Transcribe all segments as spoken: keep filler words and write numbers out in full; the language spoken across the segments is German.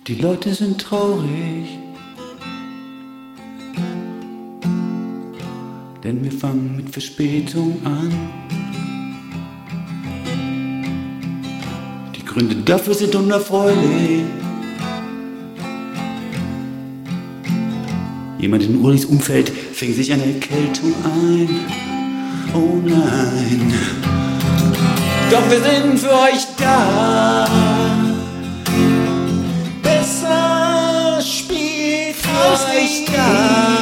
Die Leute sind traurig, denn wir fangen mit Verspätung an. Die Gründe dafür sind unerfreulich. Jemand in Ulis Umfeld fängt sich eine Erkältung ein. Oh nein. Doch wir sind für euch da. Besser spielt für euch da.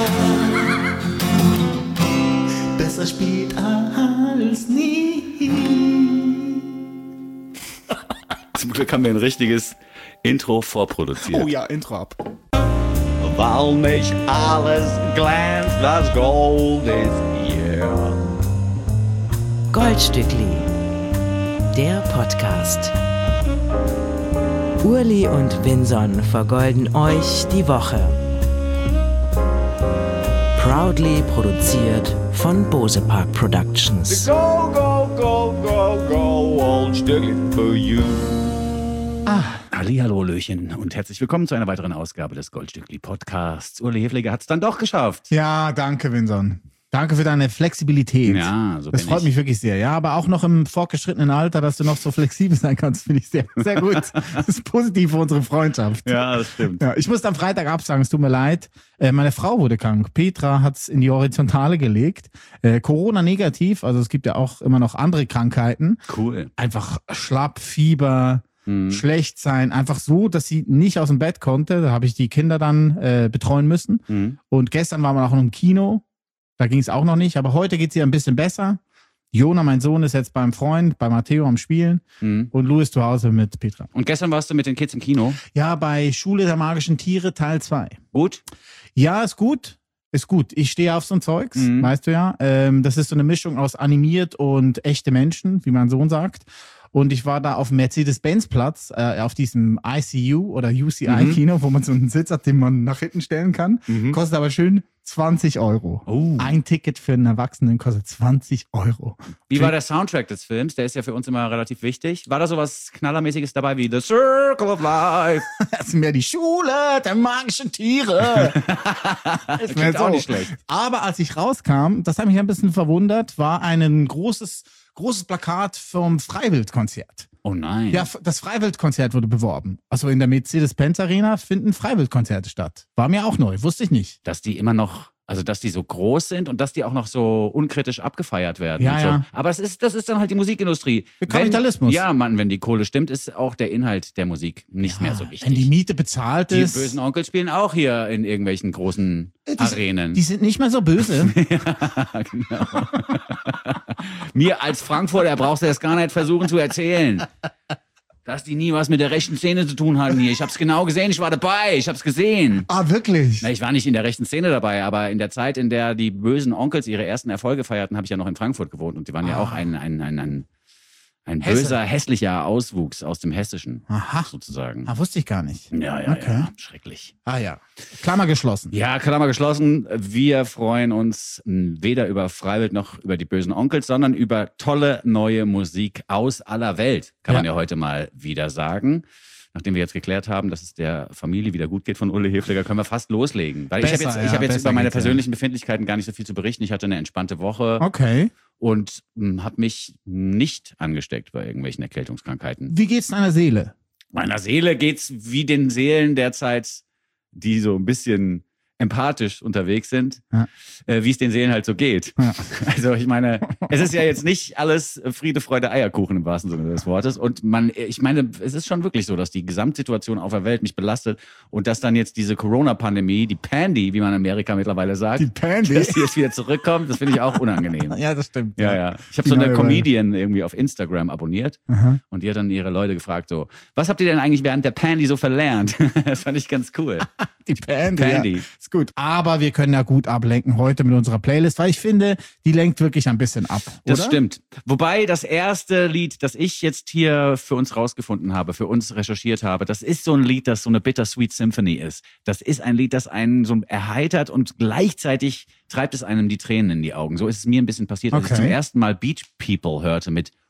Besser spielt als nie. Zum Glück haben wir ein richtiges Intro vorproduziert. Oh ja, Intro ab. Weil nicht alles glänzt, das Gold ist hier. Goldstückli, der Podcast. Urli und Vinson vergolden euch die Woche. Proudly produziert von Bosepark Productions. Go, go, go, go, go, Goldstückli for you. Ah, hallihallo, Hallöchen und herzlich willkommen zu einer weiteren Ausgabe des Goldstückli Podcasts. Urli Hefliger hat es dann doch geschafft. Ja, danke, Vinson. Danke für deine Flexibilität. Ja, so Das bin freut ich. mich wirklich sehr. Ja, aber auch noch im fortgeschrittenen Alter, dass du noch so flexibel sein kannst, finde ich sehr, sehr gut. Das ist positiv für unsere Freundschaft. Ja, das stimmt. Ja, ich musste am Freitag absagen, es tut mir leid. Äh, meine Frau wurde krank. Petra hat es in die Horizontale gelegt. Äh, Corona negativ, also es gibt ja auch immer noch andere Krankheiten. Cool. Einfach schlapp, Fieber, Mhm. schlecht sein. Einfach so, dass sie nicht aus dem Bett konnte. Da habe ich die Kinder dann äh, betreuen müssen. Mhm. Und gestern waren wir auch noch im Kino. Da ging es auch noch nicht. Aber heute geht es ihr ein bisschen besser. Jona, mein Sohn, ist jetzt beim Freund, bei Matteo am Spielen. Mhm. Und Louis zu Hause mit Petra. Und gestern warst du mit den Kids im Kino. Ja, bei Schule der magischen Tiere Teil zwei. Gut? Ja, ist gut. Ist gut. Ich stehe auf so ein Zeugs, Mhm. weißt du ja. Ähm, das ist so eine Mischung aus animiert und echte Menschen, wie mein Sohn sagt. Und ich war da auf dem Mercedes-Benz-Platz, äh, auf diesem I C U oder U C I-Kino, wo man so einen Sitz hat, den man nach hinten stellen kann. Mhm. Kostet aber schön zwanzig Euro. Oh. Ein Ticket für einen Erwachsenen kostet zwanzig Euro. Wie war der Soundtrack des Films? Der ist ja für uns immer relativ wichtig. War da sowas Knallermäßiges dabei wie The Circle of Life? Das ist mehr die Schule der magischen Tiere. Das klingt auch nicht schlecht. Aber als ich rauskam, das hat mich ein bisschen verwundert, war ein großes, großes Plakat vom Freiwildkonzert. Oh nein. Ja, das Freiwildkonzert wurde beworben. Also in der Mercedes-Benz Arena finden Freiwildkonzerte statt. War mir auch neu, wusste ich nicht. Dass die immer noch, also dass die so groß sind und dass die auch noch so unkritisch abgefeiert werden. Ja, und so. ja. Aber es ist, das ist dann halt die Musikindustrie. Der Kapitalismus. Wenn, ja, Mann, wenn die Kohle stimmt, ist auch der Inhalt der Musik nicht mehr so wichtig. Wenn die Miete bezahlt Die ist. bösen Onkel spielen auch hier in irgendwelchen großen die, Arenen. Die sind nicht mehr so böse. Ja, genau. Mir als Frankfurter brauchst du das gar nicht versuchen zu erzählen. Dass die nie was mit der rechten Szene zu tun hatten hier. Ich hab's genau gesehen, ich war dabei, ich hab's gesehen. Ah, wirklich? Na, ich war nicht in der rechten Szene dabei, aber in der Zeit, in der die bösen Onkels ihre ersten Erfolge feierten, habe ich ja noch in Frankfurt gewohnt. Und die waren ja auch ein, ein, ein, ein, ein Hesse. böser, hässlicher Auswuchs aus dem Hessischen, Aha. sozusagen. Ah, wusste ich gar nicht. Ja, ja, Okay. ja, schrecklich. Ah ja. Klammer geschlossen. Ja, Klammer geschlossen. Wir freuen uns weder über Freiwild noch über die bösen Onkels, sondern über tolle neue Musik aus aller Welt, kann Ja. man ja heute mal wieder sagen. Nachdem wir jetzt geklärt haben, dass es der Familie wieder gut geht von Uli Hefliger, können wir fast loslegen. Weil Besser, ich habe jetzt, ja, ich hab jetzt besser über meine geht's, ja. persönlichen Befindlichkeiten gar nicht so viel zu berichten. Ich hatte eine entspannte Woche Okay. und habe mich nicht angesteckt bei irgendwelchen Erkältungskrankheiten. Wie geht's deiner Seele? Meiner Seele geht's wie den Seelen derzeit, die so ein bisschen empathisch unterwegs sind, Ja. äh, wie es den Seelen halt so geht. Ja. Also ich meine, es ist ja jetzt nicht alles Friede, Freude, Eierkuchen im wahrsten Sinne des Wortes. Und man, ich meine, es ist schon wirklich so, dass die Gesamtsituation auf der Welt mich belastet und dass dann jetzt diese Corona-Pandemie, die Pandy, wie man in Amerika mittlerweile sagt, Die Pandy? dass die jetzt wieder zurückkommt, das finde ich auch unangenehm. Ja, das stimmt. Ja, ja. Ich habe Die so eine neue Comedian irgendwie auf Instagram abonniert Aha. und die hat dann ihre Leute gefragt so, was habt ihr denn eigentlich während der Pandy so verlernt? Das fand ich ganz cool. Die Pandy. Pandy. Ja. Ist gut. Aber wir können ja gut ablenken heute mit unserer Playlist, weil ich finde, die lenkt wirklich ein bisschen ab. Das oder? stimmt. Wobei das erste Lied, das ich jetzt hier für uns rausgefunden habe, für uns recherchiert habe, das ist so ein Lied, das so eine Bittersweet Symphony ist. Das ist ein Lied, das einen so erheitert und gleichzeitig treibt es einem die Tränen in die Augen. So ist es mir ein bisschen passiert, als Okay. ich zum ersten Mal Beach People hörte mit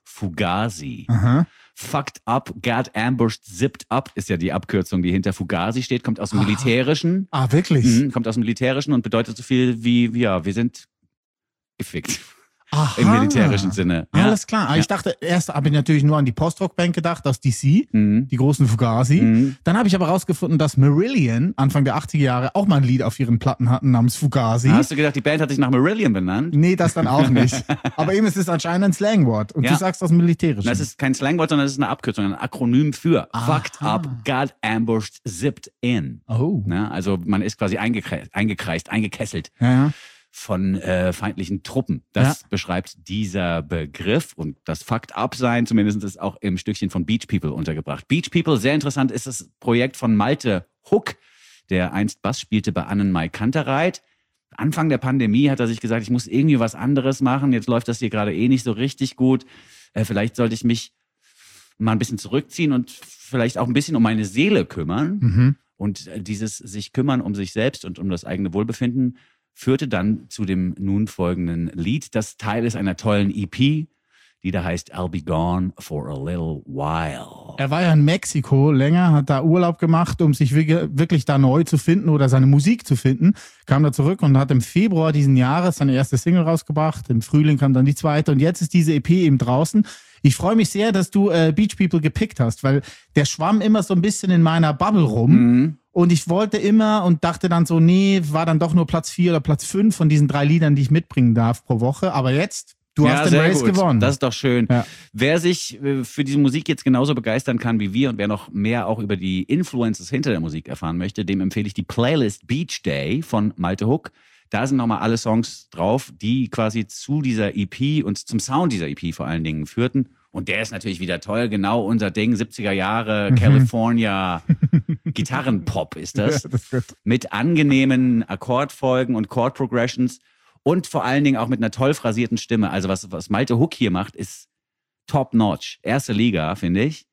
Fugazi. Aha. Fucked up, got ambushed, zipped up ist ja die Abkürzung, die hinter Fugazi steht, kommt aus dem Militärischen. Ah, wirklich? Mhm, kommt aus dem Militärischen und bedeutet so viel wie, ja, wir sind gefickt. Aha. Im militärischen Sinne. Ja. Alles klar. Ja. Ich dachte, erst habe ich natürlich nur an die Post-Rock-Band gedacht, aus D C, Mhm. die großen Fugazi. Mhm. Dann habe ich aber rausgefunden, dass Marillion Anfang der achtziger Jahre auch mal ein Lied auf ihren Platten hatten namens Fugazi. Hast du gedacht, die Band hat sich nach Marillion benannt? Nee, das dann auch nicht. Aber eben, es ist anscheinend ein Slangwort. Und Ja. du sagst aus dem Militärischen. Das ist kein Slangwort, sondern es ist eine Abkürzung, ein Akronym für Aha. Fucked up, got ambushed, zipped in. oh. Ne? Also man ist quasi eingekreist, eingekreist eingekesselt Ja, ja. von äh, feindlichen Truppen. Das Ja. beschreibt dieser Begriff und das Fucked Up sein zumindest ist auch im Stückchen von Beach People untergebracht. Beach People, sehr interessant, ist das Projekt von Malte Hook, der einst Bass spielte bei Annenmai Kantereit. Anfang der Pandemie hat er sich gesagt, ich muss irgendwie was anderes machen. Jetzt läuft das hier gerade eh nicht so richtig gut. Äh, vielleicht sollte ich mich mal ein bisschen zurückziehen und vielleicht auch ein bisschen um meine Seele kümmern. Mhm. Und äh, dieses sich kümmern um sich selbst und um das eigene Wohlbefinden führte dann zu dem nun folgenden Lied, das Teil ist einer tollen E P, die da heißt I'll Be Gone for a Little While. Er war ja in Mexiko länger, hat da Urlaub gemacht, um sich wirklich, wirklich da neu zu finden oder seine Musik zu finden. Kam da zurück und hat im Februar diesen Jahres seine erste Single rausgebracht. Im Frühling kam dann die zweite und jetzt ist diese E P eben draußen. Ich freue mich sehr, dass du äh, Beach People gepickt hast, weil der schwamm immer so ein bisschen in meiner Bubble rum. Mhm. Und ich wollte immer und dachte dann so, nee, war dann doch nur Platz vier oder Platz fünf von diesen drei Liedern, die ich mitbringen darf pro Woche. Aber jetzt, du ja, hast den sehr Race gut. gewonnen. Das ist doch schön. Ja. Wer sich äh, für diese Musik jetzt genauso begeistern kann wie wir und wer noch mehr auch über die Influences hinter der Musik erfahren möchte, dem empfehle ich die Playlist Beach Day von Malte Hook. Da sind nochmal alle Songs drauf, die quasi zu dieser E P und zum Sound dieser E P vor allen Dingen führten. Und der ist natürlich wieder toll, genau unser Ding, siebziger Jahre, Mhm. California, Gitarrenpop ist das. Ja, das wird. Mit angenehmen Akkordfolgen und Chord Progressions und vor allen Dingen auch mit einer toll phrasierten Stimme. Also was, was Malte Hook hier macht, ist top-notch. Erste Liga, finde ich.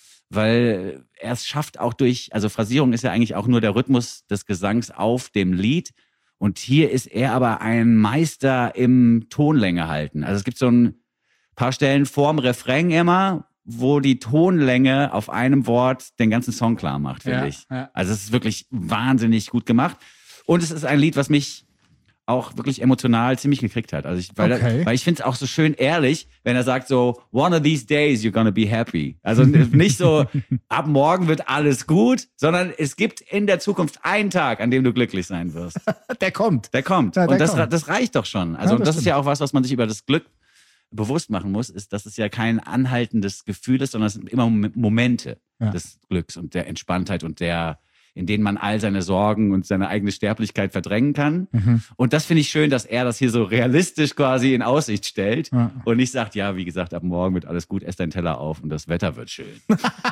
Weil er es schafft auch durch, also Phrasierung ist ja eigentlich auch nur der Rhythmus des Gesangs auf dem Lied. Und hier ist er aber ein Meister im Tonlänge halten. Also es gibt so ein paar Stellen vorm Refrain immer, wo die Tonlänge auf einem Wort den ganzen Song klar macht, finde Ja, ich. ja. Also es ist wirklich wahnsinnig gut gemacht. Und es ist ein Lied, was mich auch wirklich emotional ziemlich gekriegt hat. Also ich, weil, Okay. weil ich finde es auch so schön ehrlich, wenn er sagt so, one of these days you're gonna be happy. Also nicht so, ab morgen wird alles gut, sondern es gibt in der Zukunft einen Tag, an dem du glücklich sein wirst. Der kommt. Der kommt. Ja, der und das, kommt. das reicht doch schon. Also Ja, und das das ist stimmt. ja auch was, was man sich über das Glück bewusst machen muss, ist, dass es ja kein anhaltendes Gefühl ist, sondern es sind immer Mom- Momente Ja. des Glücks und der Entspanntheit und der, in denen man all seine Sorgen und seine eigene Sterblichkeit verdrängen kann. Mhm. Und das finde ich schön, dass er das hier so realistisch quasi in Aussicht stellt Ja. und nicht sagt, ja, wie gesagt, ab morgen wird alles gut, ess deinen Teller auf und das Wetter wird schön.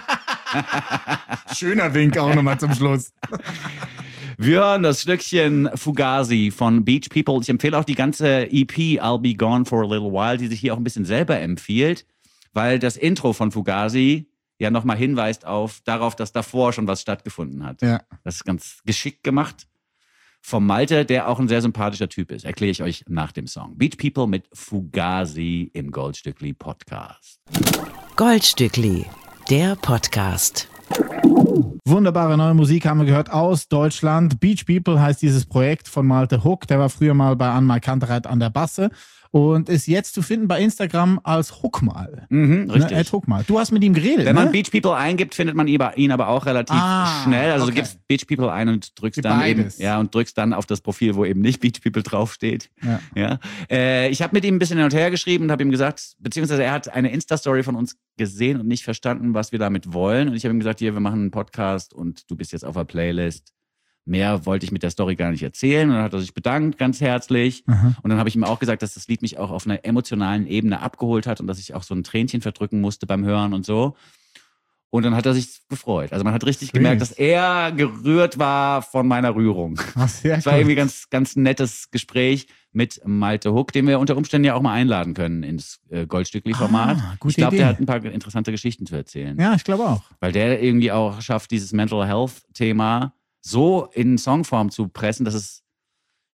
Schöner Wink auch nochmal zum Schluss. Wir hören das Stückchen Fugazi von Beach People. Ich empfehle auch die ganze E P I'll Be Gone for a Little While, die sich hier auch ein bisschen selber empfiehlt, weil das Intro von Fugazi ja nochmal hinweist auf darauf, dass davor schon was stattgefunden hat. Ja. Das ist ganz geschickt gemacht vom Malte, der auch ein sehr sympathischer Typ ist. Erkläre ich euch nach dem Song. Beach People mit Fugazi im Goldstückli Podcast. Goldstückli, der Podcast. Wunderbare neue Musik haben wir gehört aus Deutschland. Beach People heißt dieses Projekt von Malte Hook. Der war früher mal bei Annenmai Kantereit an der Basse und ist jetzt zu finden bei Instagram als Hookmal. Mhm, richtig. Ne, Ed Hookmal. Du hast mit ihm geredet, Wenn man ne? Beach People eingibt, findet man ihn aber auch relativ Ah, schnell. Also okay. du gibst Beach People ein und drückst Wie dann beides. eben, ja, und drückst dann auf das Profil, wo eben nicht Beach People draufsteht. Ja. Ja. Äh, ich habe mit ihm ein bisschen hin und her geschrieben und habe ihm gesagt, beziehungsweise er hat eine Insta-Story von uns gesehen und nicht verstanden, was wir damit wollen. Und ich habe ihm gesagt, hier, wir machen einen Podcast und du bist jetzt auf der Playlist. Mehr wollte ich mit der Story gar nicht erzählen. Und dann hat er sich bedankt, ganz herzlich. Aha. Und dann habe ich ihm auch gesagt, dass das Lied mich auch auf einer emotionalen Ebene abgeholt hat und dass ich auch so ein Tränchen verdrücken musste beim Hören und so. Und dann hat er sich gefreut. Also man hat richtig Süß. gemerkt, dass er gerührt war von meiner Rührung. Ach, sehr Es war gut. irgendwie ganz, ganz nettes Gespräch mit Malte Hook, den wir unter Umständen ja auch mal einladen können ins äh, Goldstückli-Format. Ah, gute ich glaube, Idee. der hat ein paar interessante Geschichten zu erzählen. Ja, ich glaube auch. Weil der irgendwie auch schafft, dieses Mental Health-Thema so in Songform zu pressen, dass es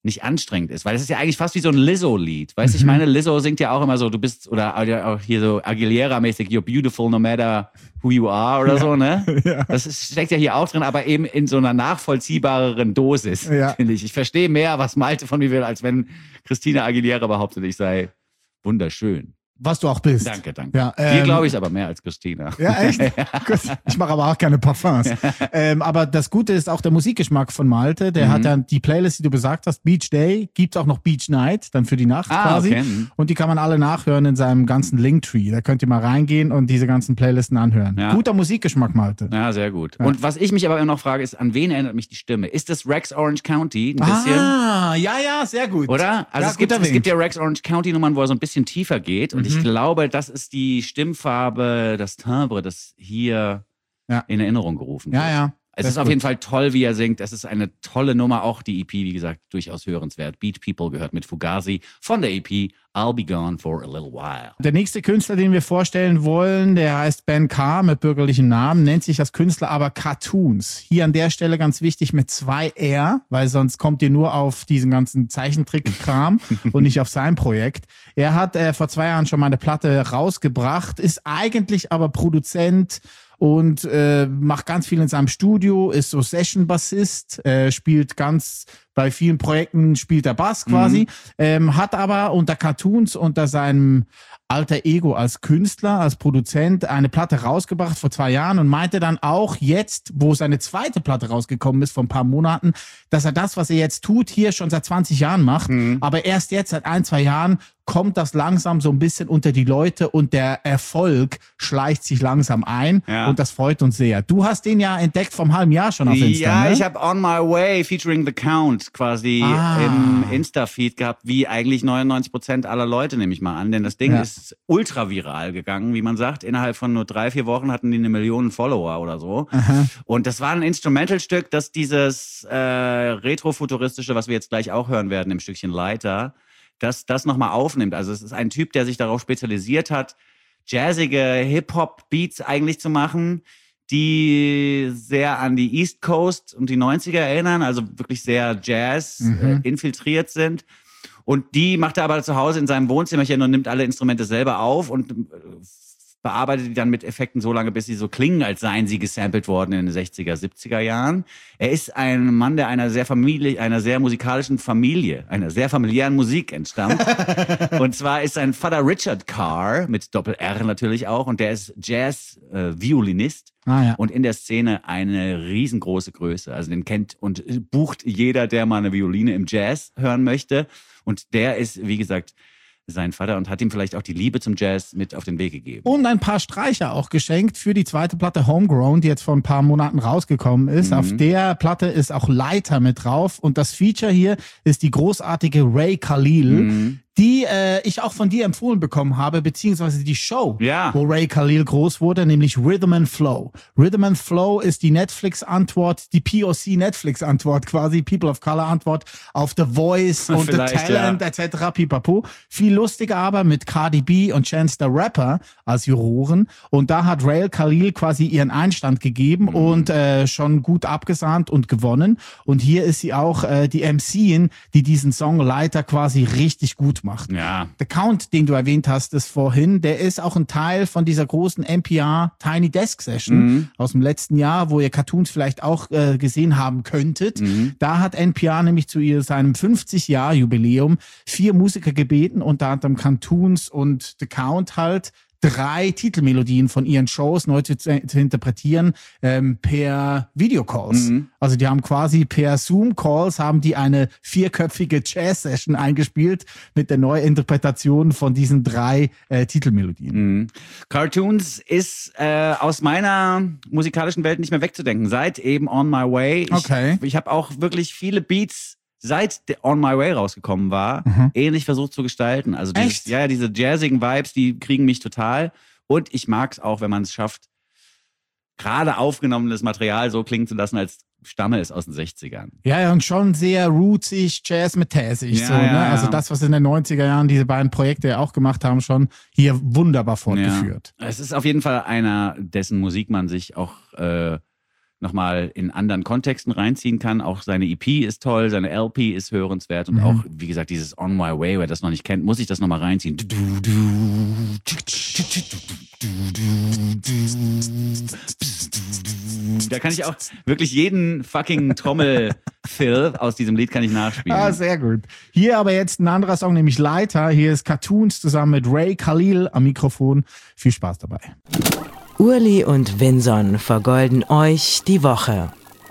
nicht anstrengend ist. Weil das ist ja eigentlich fast wie so ein Lizzo-Lied. Weißt du, ich meine, Lizzo singt ja auch immer so, du bist, oder auch hier so Aguilera-mäßig, you're beautiful no matter who you are oder ja. so, ne? Ja. Das ist, steckt ja hier auch drin, aber eben in so einer nachvollziehbareren Dosis, ja. finde ich. Ich verstehe mehr, was Malte von mir will, als wenn Christina Aguilera behauptet, ich sei wunderschön. Was du auch bist. Danke, danke. Ja, ähm, Dir glaube ich aber mehr als Christina. Ja, echt? ja. Gut. Ich mache aber auch keine Parfums. Ja. Ähm, aber das Gute ist auch der Musikgeschmack von Malte. Der mhm. hat ja die Playlist, die du besagt hast, Beach Day, gibt's auch noch Beach Night, dann für die Nacht ah, quasi. Okay. Und die kann man alle nachhören in seinem ganzen Linktree. Da könnt ihr mal reingehen und diese ganzen Playlisten anhören. Ja. Guter Musikgeschmack, Malte. Ja, sehr gut. Ja. Und was ich mich aber immer noch frage, ist, an wen erinnert mich die Stimme? Ist das Rex Orange County ein bisschen? Ah, ja, ja, sehr gut. Oder? Also ja, es, gibt, es gibt ja Rex Orange County Nummern, wo er so ein bisschen tiefer geht. Und mhm. ich glaube, das ist die Stimmfarbe, das Timbre, das hier ja. in Erinnerung gerufen wird. Ja, ja. Es ist auf jeden Fall toll, wie er singt. Es ist eine tolle Nummer. Auch die E P, wie gesagt, durchaus hörenswert. Beat People gehört mit Fugazi von der E P I'll Be Gone for a Little While. Der nächste Künstler, den wir vorstellen wollen, der heißt Ben Carr mit bürgerlichem Namen, nennt sich als Künstler aber Cartoons. Hier an der Stelle ganz wichtig mit zwei R, weil sonst kommt ihr nur auf diesen ganzen Zeichentrick-Kram und nicht auf sein Projekt. Er hat äh, vor zwei Jahren schon mal eine Platte rausgebracht, ist eigentlich aber Produzent und äh, macht ganz viel in seinem Studio, ist so Session-Bassist, äh, spielt ganz, bei vielen Projekten spielt er Bass quasi, mhm. ähm, hat aber unter Cartoons, unter seinem alter Ego als Künstler, als Produzent eine Platte rausgebracht vor zwei Jahren und meinte dann auch jetzt, wo seine zweite Platte rausgekommen ist vor ein paar Monaten, dass er das, was er jetzt tut, hier schon seit zwanzig Jahren macht, mhm. aber erst jetzt seit ein, zwei Jahren kommt das langsam so ein bisschen unter die Leute und der Erfolg schleicht sich langsam ein ja. und das freut uns sehr. Du hast den ja entdeckt vom halben Jahr schon auf Insta, Ja, ne? ich habe On My Way featuring The Count quasi ah. im Insta-Feed gehabt, wie eigentlich neunundneunzig Prozent aller Leute, nehme ich mal an, denn das Ding ja. ist ultra viral gegangen, wie man sagt. Innerhalb von nur drei, vier Wochen hatten die eine Million Follower oder so. Aha. Und das war ein Instrumentalstück, das dieses äh, retrofuturistische, was wir jetzt gleich auch hören werden im Stückchen Leiter, dass das nochmal aufnimmt. Also es ist ein Typ, der sich darauf spezialisiert hat, jazzige Hip-Hop-Beats eigentlich zu machen, die sehr an die East Coast und die neunziger erinnern, also wirklich sehr Jazz mhm. äh, infiltriert sind. Und die macht er aber zu Hause in seinem Wohnzimmerchen und nimmt alle Instrumente selber auf und äh, bearbeitet die dann mit Effekten so lange, bis sie so klingen, als seien sie gesampelt worden in den sechziger, siebziger Jahren. Er ist ein Mann, der einer sehr Familie, einer sehr musikalischen Familie, einer sehr familiären Musik entstammt. Und zwar ist sein Vater Richard Carr, mit Doppel-R natürlich auch, und der ist Jazz-Violinist. Äh, ah, ja. Und in der Szene eine riesengroße Größe. Also den kennt und bucht jeder, der mal eine Violine im Jazz hören möchte. Und der ist, wie gesagt, sein Vater und hat ihm vielleicht auch die Liebe zum Jazz mit auf den Weg gegeben. Und ein paar Streicher auch geschenkt für die zweite Platte Homegrown, die jetzt vor ein paar Monaten rausgekommen ist. Mhm. Auf der Platte ist auch Leiter mit drauf und das Feature hier ist die großartige Ray Khalil, mhm. die äh, ich auch von dir empfohlen bekommen habe, beziehungsweise die Show, ja. wo Ray Khalil groß wurde, nämlich Rhythm and Flow. Rhythm and Flow ist die Netflix-Antwort, die P O C-Netflix-Antwort quasi, People of Color-Antwort auf The Voice und The Talent ja. et cetera pipapo. Viel lustiger aber mit Cardi B und Chance the Rapper als Juroren. Und da hat Ray Khalil quasi ihren Einstand gegeben mhm. und äh, schon gut abgesahnt und gewonnen. Und hier ist sie auch äh, die M C-in, die diesen Song Leiter quasi richtig gut macht. Ja. Der Count, den du erwähnt hast, ist vorhin, der ist auch ein Teil von dieser großen N P R Tiny Desk Session mhm. aus dem letzten Jahr, wo ihr Cartoons vielleicht auch äh, gesehen haben könntet. Mhm. Da hat N P R nämlich zu ihr seinem fünfzig Jahr Jubiläum vier Musiker gebeten, unter anderem Cartoons und The Count halt, drei Titelmelodien von ihren Shows neu zu, zu interpretieren ähm, per Videocalls. Mhm. Also die haben quasi per Zoom-Calls haben die eine vierköpfige Jazz-Session eingespielt mit der Neuinterpretation von diesen drei äh, Titelmelodien. Mhm. Cartoons ist äh, aus meiner musikalischen Welt nicht mehr wegzudenken. Seit eben On My Way. Ich, okay. ich habe auch wirklich viele Beats seit On My Way rausgekommen war, mhm. ähnlich versucht zu gestalten. Also dieses, Echt? ja, diese jazzigen Vibes, die kriegen mich total. Und ich mag es auch, wenn man es schafft, gerade aufgenommenes Material so klingen zu lassen, als stamme es aus den sechzigern. Ja, ja, und schon sehr rootsig, Jazz-Metässig. Ja, so, ne? ja, ja. Also das, was in den neunziger Jahren diese beiden Projekte ja auch gemacht haben, schon hier wunderbar fortgeführt. Ja. Es ist auf jeden Fall einer, dessen Musik man sich auch äh, nochmal in anderen Kontexten reinziehen kann. Auch seine E P ist toll, seine L P ist hörenswert und Mhm. auch, wie gesagt, dieses On My Way, wer das noch nicht kennt, muss ich das nochmal reinziehen. Da kann ich auch wirklich jeden fucking Trommel-Fill aus diesem Lied kann ich nachspielen. Ah, sehr gut. Hier aber jetzt ein anderer Song, nämlich Leiter. Hier ist Cartoons zusammen mit Ray Khalil am Mikrofon. Viel Spaß dabei. Urli und Vinson vergolden euch die Woche.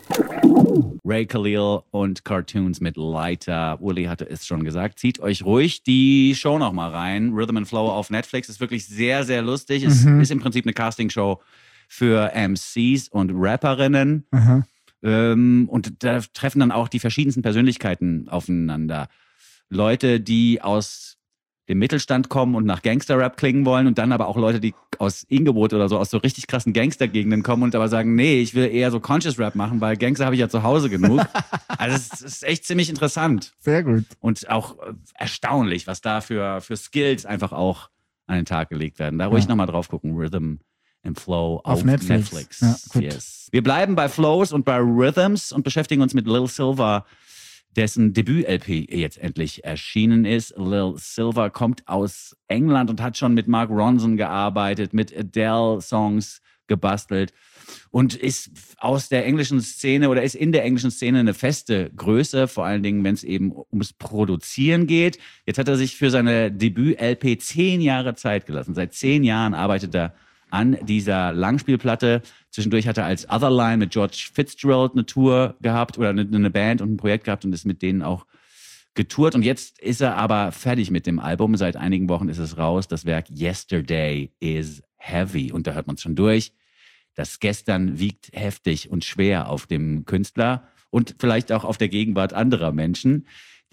Ray Khalil und Cartoons mit Lighter. Uli hatte es schon gesagt. Zieht euch ruhig die Show noch mal rein. Rhythm and Flow auf Netflix ist wirklich sehr, sehr lustig. Es Mhm. ist im Prinzip eine Castingshow für M Cs und Rapperinnen. Aha. Ähm, und da treffen dann auch die verschiedensten Persönlichkeiten aufeinander. Leute, die aus dem Mittelstand kommen und nach Gangster-Rap klingen wollen und dann aber auch Leute, die aus Inglewood oder so, aus so richtig krassen Gangster-Gegenden kommen und aber sagen, nee, ich will eher so Conscious-Rap machen, weil Gangster habe ich ja zu Hause genug. Also es ist echt ziemlich interessant Sehr gut. und auch äh, erstaunlich, was da für, für Skills einfach auch an den Tag gelegt werden. Da ruhig Ja. nochmal drauf gucken, Rhythm and Flow auf, Auf Netflix. Netflix. Ja, gut. Yes. Wir bleiben bei Flows und bei Rhythms und beschäftigen uns mit Lil Silver, dessen Debüt-L P jetzt endlich erschienen ist. Lil Silver kommt aus England und hat schon mit Mark Ronson gearbeitet, mit Adele-Songs gebastelt und ist aus der englischen Szene oder ist in der englischen Szene eine feste Größe, vor allen Dingen, wenn es eben ums Produzieren geht. Jetzt hat er sich für seine Debüt-L P zehn Jahre Zeit gelassen. Seit zehn Jahren arbeitet er an dieser Langspielplatte. Zwischendurch hat er als Otherline mit George Fitzgerald eine Tour gehabt oder eine, eine Band und ein Projekt gehabt und ist mit denen auch getourt. Und jetzt ist er aber fertig mit dem Album. Seit einigen Wochen ist es raus. Das Werk Yesterday is Heavy. Und da hört man es schon durch. Das Gestern wiegt heftig und schwer auf dem Künstler und vielleicht auch auf der Gegenwart anderer Menschen.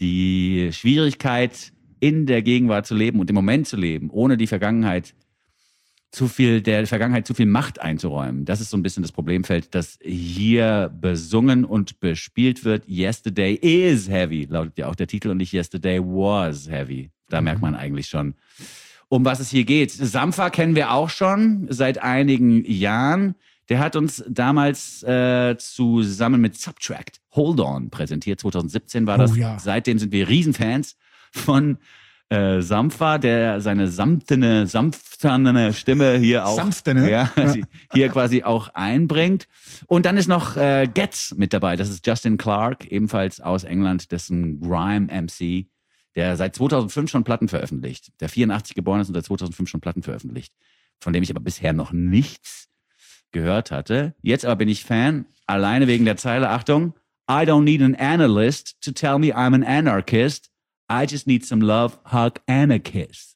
Die Schwierigkeit, in der Gegenwart zu leben und im Moment zu leben, ohne die Vergangenheit zu viel, der Vergangenheit zu viel Macht einzuräumen. Das ist so ein bisschen das Problemfeld, das hier besungen und bespielt wird. Yesterday is heavy, lautet ja auch der Titel und nicht Yesterday was heavy. Da merkt man eigentlich schon, um was es hier geht. Sampha kennen wir auch schon seit einigen Jahren. Der hat uns damals äh, zusammen mit Subtract Hold On präsentiert. zwanzig siebzehn war das. Oh ja. Seitdem sind wir Riesenfans von Äh, Sampha, der seine samtene, sanfterne Stimme hier auch Sanftene? ja, sie hier quasi auch einbringt. Und dann ist noch äh, Getz mit dabei. Das ist Justin Clark, ebenfalls aus England, dessen Grime-M C, der seit zweitausendfünf schon Platten veröffentlicht. Der vierundachtzig geboren ist und seit zweitausendfünf schon Platten veröffentlicht. Von dem ich aber bisher noch nichts gehört hatte. Jetzt aber bin ich Fan, alleine wegen der Zeile, Achtung, I don't need an analyst to tell me I'm an anarchist. I just need some love, hug and a kiss.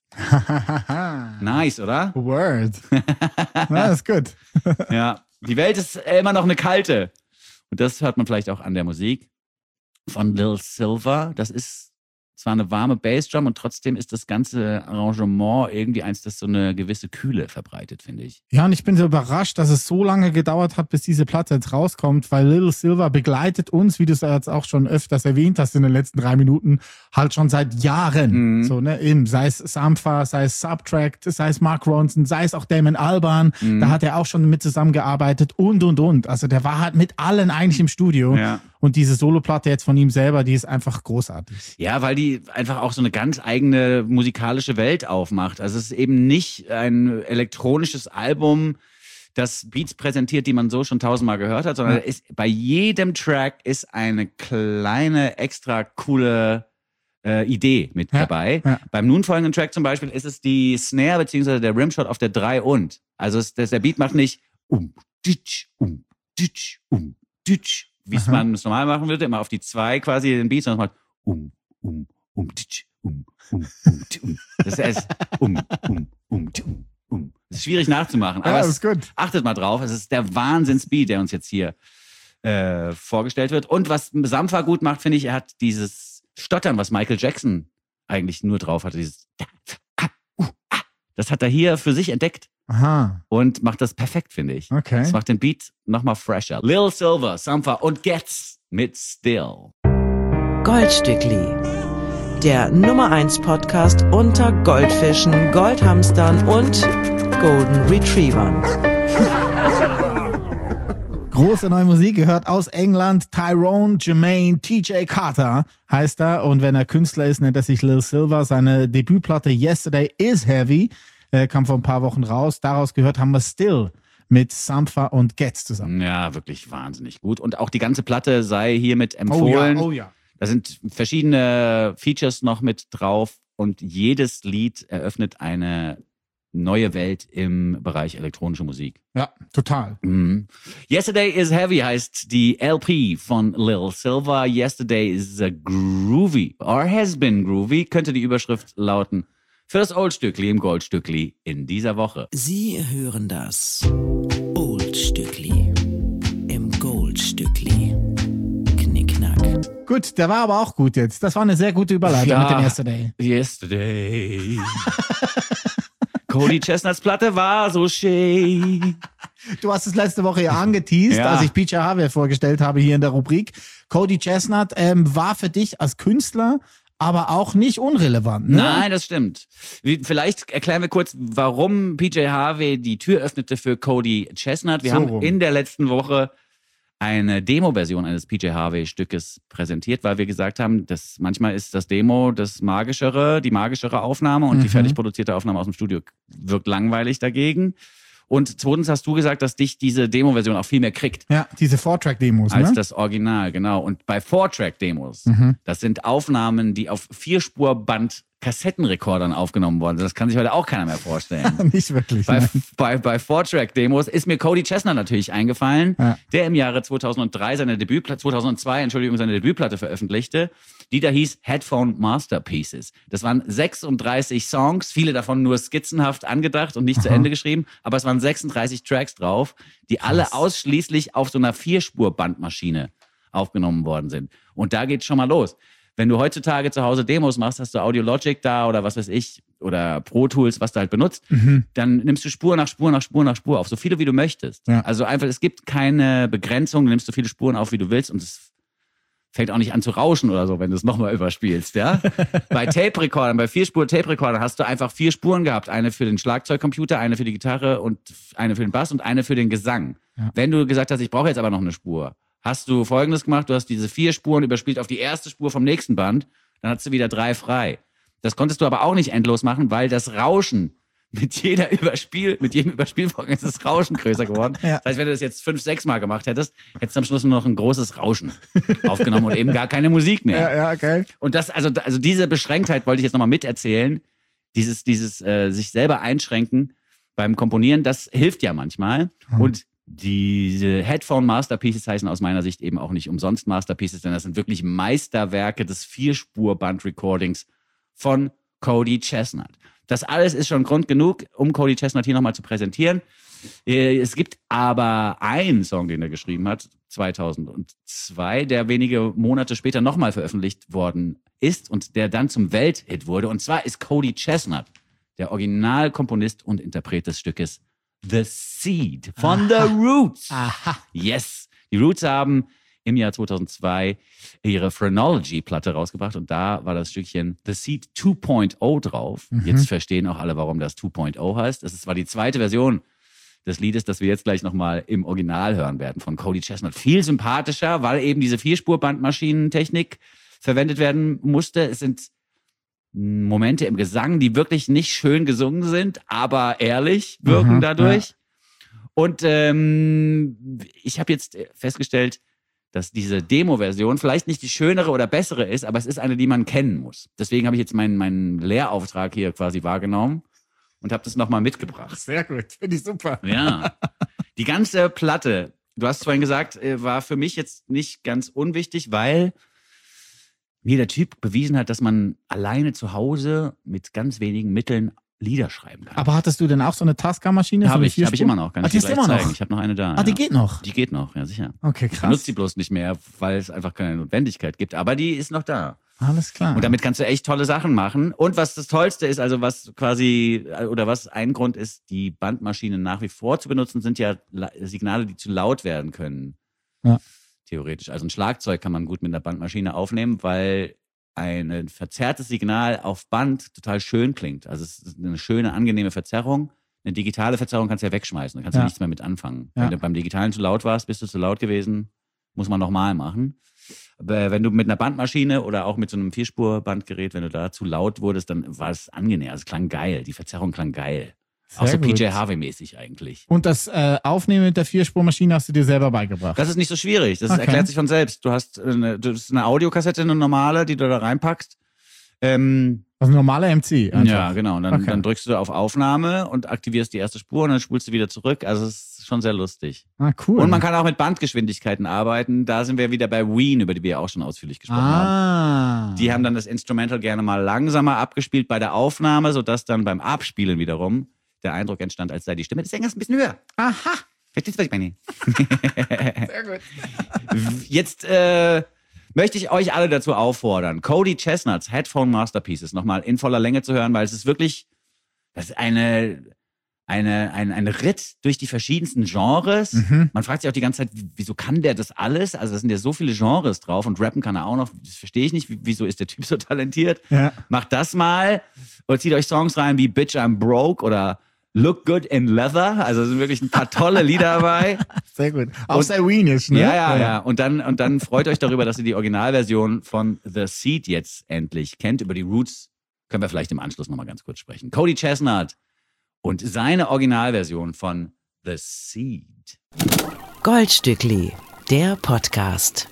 Nice, oder? Word. Na, ist gut. Ja, die Welt ist immer noch eine kalte. Und das hört man vielleicht auch an der Musik von Lil Silver. Das ist zwar eine warme Bassdrum und trotzdem ist das ganze Arrangement irgendwie eins, das so eine gewisse Kühle verbreitet, finde ich. Ja, und ich bin so überrascht, dass es so lange gedauert hat, bis diese Platte jetzt rauskommt, weil Lil Silver begleitet uns, wie du es jetzt auch schon öfters erwähnt hast in den letzten drei Minuten, halt schon seit Jahren. Mhm. So, ne, eben, sei es Sampha, sei es Subtract, sei es Mark Ronson, sei es auch Damon Albarn, Mhm. da hat er auch schon mit zusammengearbeitet und, und, und. Also der war halt mit allen eigentlich im Studio. Ja. Und diese Soloplatte jetzt von ihm selber, die ist einfach großartig. Ja, weil die einfach auch so eine ganz eigene musikalische Welt aufmacht. Also es ist eben nicht ein elektronisches Album, das Beats präsentiert, die man so schon tausendmal gehört hat, sondern Ja. ist, bei jedem Track ist eine kleine, extra coole äh, Idee mit Ja, dabei. ja. Beim nun folgenden Track zum Beispiel ist es die Snare bzw. der Rimshot auf der drei und. Also es, das, der Beat macht nicht um, ditsch, um, ditsch, um, ditsch, wie es Aha. man es normal machen würde, immer auf die zwei quasi den Beat, sondern es macht um, um, um, ditsch, um, um, um, tsch, um. Das heißt um, um, um, tsch, um, um. Das ist schwierig nachzumachen, aber Ja, es, ist gut. achtet mal drauf, es ist der Wahnsinns-Beat, der uns jetzt hier äh, vorgestellt wird. Und was Sampha gut macht, finde ich, er hat dieses Stottern, was Michael Jackson eigentlich nur drauf hatte, dieses das hat er hier für sich entdeckt Aha, und macht das perfekt, finde ich. okay. Das macht den Beat nochmal fresher. Lil Silver, Sampha und Getz mit Still. Goldstückli. Der Nummer eins Podcast unter Goldfischen, Goldhamstern und Golden Retrievern. Große neue Musik gehört aus England. Tyrone Jermaine T J Carter heißt er. Und wenn er Künstler ist, nennt er sich Lil Silver. Seine Debütplatte Yesterday is Heavy äh, kam vor ein paar Wochen raus. Daraus gehört haben wir Still mit Sampha und Getz zusammen. Ja, wirklich wahnsinnig gut. Und auch die ganze Platte sei hiermit empfohlen. Oh ja, oh ja. Da sind verschiedene Features noch mit drauf und jedes Lied eröffnet eine neue Welt im Bereich elektronische Musik. Ja, total. Mhm. Yesterday is Heavy heißt die L P von Lil Silver. Yesterday is a groovy or has been groovy, könnte die Überschrift lauten. Für das Oldstückli im Goldstückli in dieser Woche. Sie hören das Oldstückli im Goldstückli. Knickknack. Gut, der war aber auch gut jetzt. Das war eine sehr gute Überleitung Ja. mit dem Yesterday. Yesterday. Cody Chestnuts Platte war so schön. Du hast es letzte Woche ja angeteased, Ja. als ich P J Harvey vorgestellt habe hier in der Rubrik. Cody Chestnut ähm, war für dich als Künstler aber auch nicht unrelevant. Ne? Nein, das stimmt. Wie- Vielleicht erklären wir kurz, warum P J Harvey die Tür öffnete für Cody Chestnut. Wir So haben rum. in der letzten Woche eine Demo-Version eines P J Harvey-Stückes präsentiert, weil wir gesagt haben, dass manchmal ist das Demo das magischere, die magischere Aufnahme und die Mhm. fertig produzierte Aufnahme aus dem Studio wirkt langweilig dagegen. Und zweitens hast du gesagt, dass dich diese Demo-Version auch viel mehr kriegt Ja, diese Four-Track-Demos, als ne? das Original, genau. Und bei Four-Track-Demos, Mhm. das sind Aufnahmen, die auf Vierspurband Kassettenrekordern aufgenommen worden sind. Das kann sich heute auch keiner mehr vorstellen. Nicht wirklich. Bei, ne? bei, bei Four-Track-Demos ist mir Cody Chestnut natürlich eingefallen, Ja. der im Jahre zweitausenddrei seine Debütplatte, zweitausendzwei, Entschuldigung, seine Debütplatte veröffentlichte, die da hieß Headphone Masterpieces. Das waren sechsunddreißig Songs, viele davon nur skizzenhaft angedacht und nicht zu Aha. Ende geschrieben, aber es waren sechsunddreißig Tracks drauf, die alle ausschließlich auf so einer Vierspur-Bandmaschine aufgenommen worden sind. Und da geht's schon mal los. Wenn du heutzutage zu Hause Demos machst, hast du Audiologic da oder was weiß ich, oder Pro Tools, was du halt benutzt, Mhm. dann nimmst du Spur nach Spur nach Spur nach Spur auf, so viele wie du möchtest. Ja. Also einfach, es gibt keine Begrenzung, du nimmst so viele Spuren auf, wie du willst und es fängt auch nicht an zu rauschen oder so, wenn du es nochmal überspielst, ja. Bei Tape-Rekordern, bei Vierspur-Tape-Rekordern hast du einfach vier Spuren gehabt. Eine für den Schlagzeugcomputer, eine für die Gitarre und eine für den Bass und eine für den Gesang. Ja. Wenn du gesagt hast, ich brauche jetzt aber noch eine Spur, hast du Folgendes gemacht, du hast diese vier Spuren überspielt auf die erste Spur vom nächsten Band, dann hast du wieder drei frei. Das konntest du aber auch nicht endlos machen, weil das Rauschen mit jeder Überspiel, mit jedem Überspielvorgang ist das Rauschen größer geworden. Ja. Das heißt, wenn du das jetzt fünf, sechs Mal gemacht hättest, hättest du am Schluss nur noch ein großes Rauschen aufgenommen und eben gar keine Musik mehr. Ja, ja, geil. Und das, also, also diese Beschränktheit wollte ich jetzt nochmal miterzählen. Dieses, dieses äh, sich selber einschränken beim Komponieren, das hilft ja manchmal. Mhm. Und diese Headphone Masterpieces heißen aus meiner Sicht eben auch nicht umsonst Masterpieces, denn das sind wirklich Meisterwerke des Vierspur-Band-Recordings von Cody Chestnut. Das alles ist schon Grund genug, um Cody Chestnut hier nochmal zu präsentieren. Äh, Es gibt aber einen Song, den er geschrieben hat, zweitausendzwei, der wenige Monate später nochmal veröffentlicht worden ist und der dann zum Welthit wurde. Und zwar ist Cody Chestnut der Originalkomponist und Interpret des Stückes The Seed von The Roots. Aha. Yes. Die Roots haben im Jahr zweitausendzwei ihre Phrenology-Platte rausgebracht und da war das Stückchen The Seed zwei Punkt null drauf. Mhm. Jetzt verstehen auch alle, warum das zwei Punkt null heißt. Das ist zwar die zweite Version des Liedes, das wir jetzt gleich nochmal im Original hören werden von Cody Chestnut. Viel sympathischer, weil eben diese Vierspur-Bandmaschinentechnik verwendet werden musste. Es sind Momente im Gesang, die wirklich nicht schön gesungen sind, aber ehrlich wirken Mhm, dadurch. Und ähm, ich habe jetzt festgestellt, dass diese Demo-Version vielleicht nicht die schönere oder bessere ist, aber es ist eine, die man kennen muss. Deswegen habe ich jetzt meinen, meinen Lehrauftrag hier quasi wahrgenommen und habe das nochmal mitgebracht. Sehr gut, finde ich super. Ja, die ganze Platte, du hast vorhin gesagt, äh, war für mich jetzt nicht ganz unwichtig, weil mir der Typ bewiesen hat, dass man alleine zu Hause mit ganz wenigen Mitteln Lieder schreiben kann. Aber hattest du denn auch so eine Tasca-Maschine? so Habe eine ich, habe ich Vierspur? immer noch. Kann Ah, ich die dir ist gleich immer zeigen. noch? Ich habe noch eine da. Ah, die ja. geht noch? Die geht noch, ja sicher. Okay, Ich benutze krass. die bloß nicht mehr, weil es einfach keine Notwendigkeit gibt. Aber die ist noch da. Alles klar. Und damit kannst du echt tolle Sachen machen. Und was das Tollste ist, also was quasi, oder was ein Grund ist, die Bandmaschinen nach wie vor zu benutzen, sind ja La- Signale, die zu laut werden können. Ja. Theoretisch. Also ein Schlagzeug kann man gut mit einer Bandmaschine aufnehmen, weil ein verzerrtes Signal auf Band total schön klingt. Also es ist eine schöne, angenehme Verzerrung. eine digitale Verzerrung kannst du ja wegschmeißen, da kannst du Ja. nichts mehr mit anfangen. Ja. Wenn du beim Digitalen zu laut warst, bist du zu laut gewesen, muss man nochmal machen. Aber wenn du mit einer Bandmaschine oder auch mit so einem Vierspur-Bandgerät, wenn du da zu laut wurdest, dann war es angenehm. Also es klang geil, die Verzerrung klang geil. Auch so Sehr P gut. J Harvey-mäßig eigentlich. Und das äh, Aufnehmen mit der Vierspurmaschine hast du dir selber beigebracht. Das ist nicht so schwierig, das Okay. erklärt sich von selbst. Du hast eine, das ist eine Audiokassette, eine normale, die du da reinpackst. Ähm, Also normaler M C. einfach. ja, genau. Und dann, Okay. dann drückst du auf Aufnahme und aktivierst die erste Spur und dann spulst du wieder zurück. Also es ist schon sehr lustig. Ah, cool. Und man kann auch mit Bandgeschwindigkeiten arbeiten. Da sind wir wieder bei Ween, über die wir ja auch schon ausführlich gesprochen haben. ah. Die haben dann das Instrumental gerne mal langsamer abgespielt bei der Aufnahme, sodass dann beim Abspielen wiederum der Eindruck entstand, als sei die Stimme des Sängers ein bisschen höher. Aha. Verstehst du, was ich meine? Sehr gut. Jetzt äh, möchte ich euch alle dazu auffordern, Cody Chestnuts Headphone Masterpieces nochmal in voller Länge zu hören, weil es ist wirklich, das ist eine, eine, ein, ein Ritt durch die verschiedensten Genres. Mhm. Man fragt sich auch die ganze Zeit, wieso kann der das alles? Also da sind ja so viele Genres drauf und rappen kann er auch noch. Das verstehe ich nicht. Wieso ist der Typ so talentiert? Ja. Macht das mal und zieht euch Songs rein wie Bitch, I'm Broke oder Look Good in Leather. Also es sind wirklich ein paar tolle Lieder dabei. Sehr gut. Auch Und- sehr weenisch, ne? Ja, ja, ja. Und dann, und dann freut euch darüber, dass ihr die Originalversion von The Seed jetzt endlich kennt. Über die Roots können wir vielleicht im Anschluss nochmal ganz kurz sprechen. Cody Chestnut und seine Originalversion von The Seed. Goldstückli, der Podcast.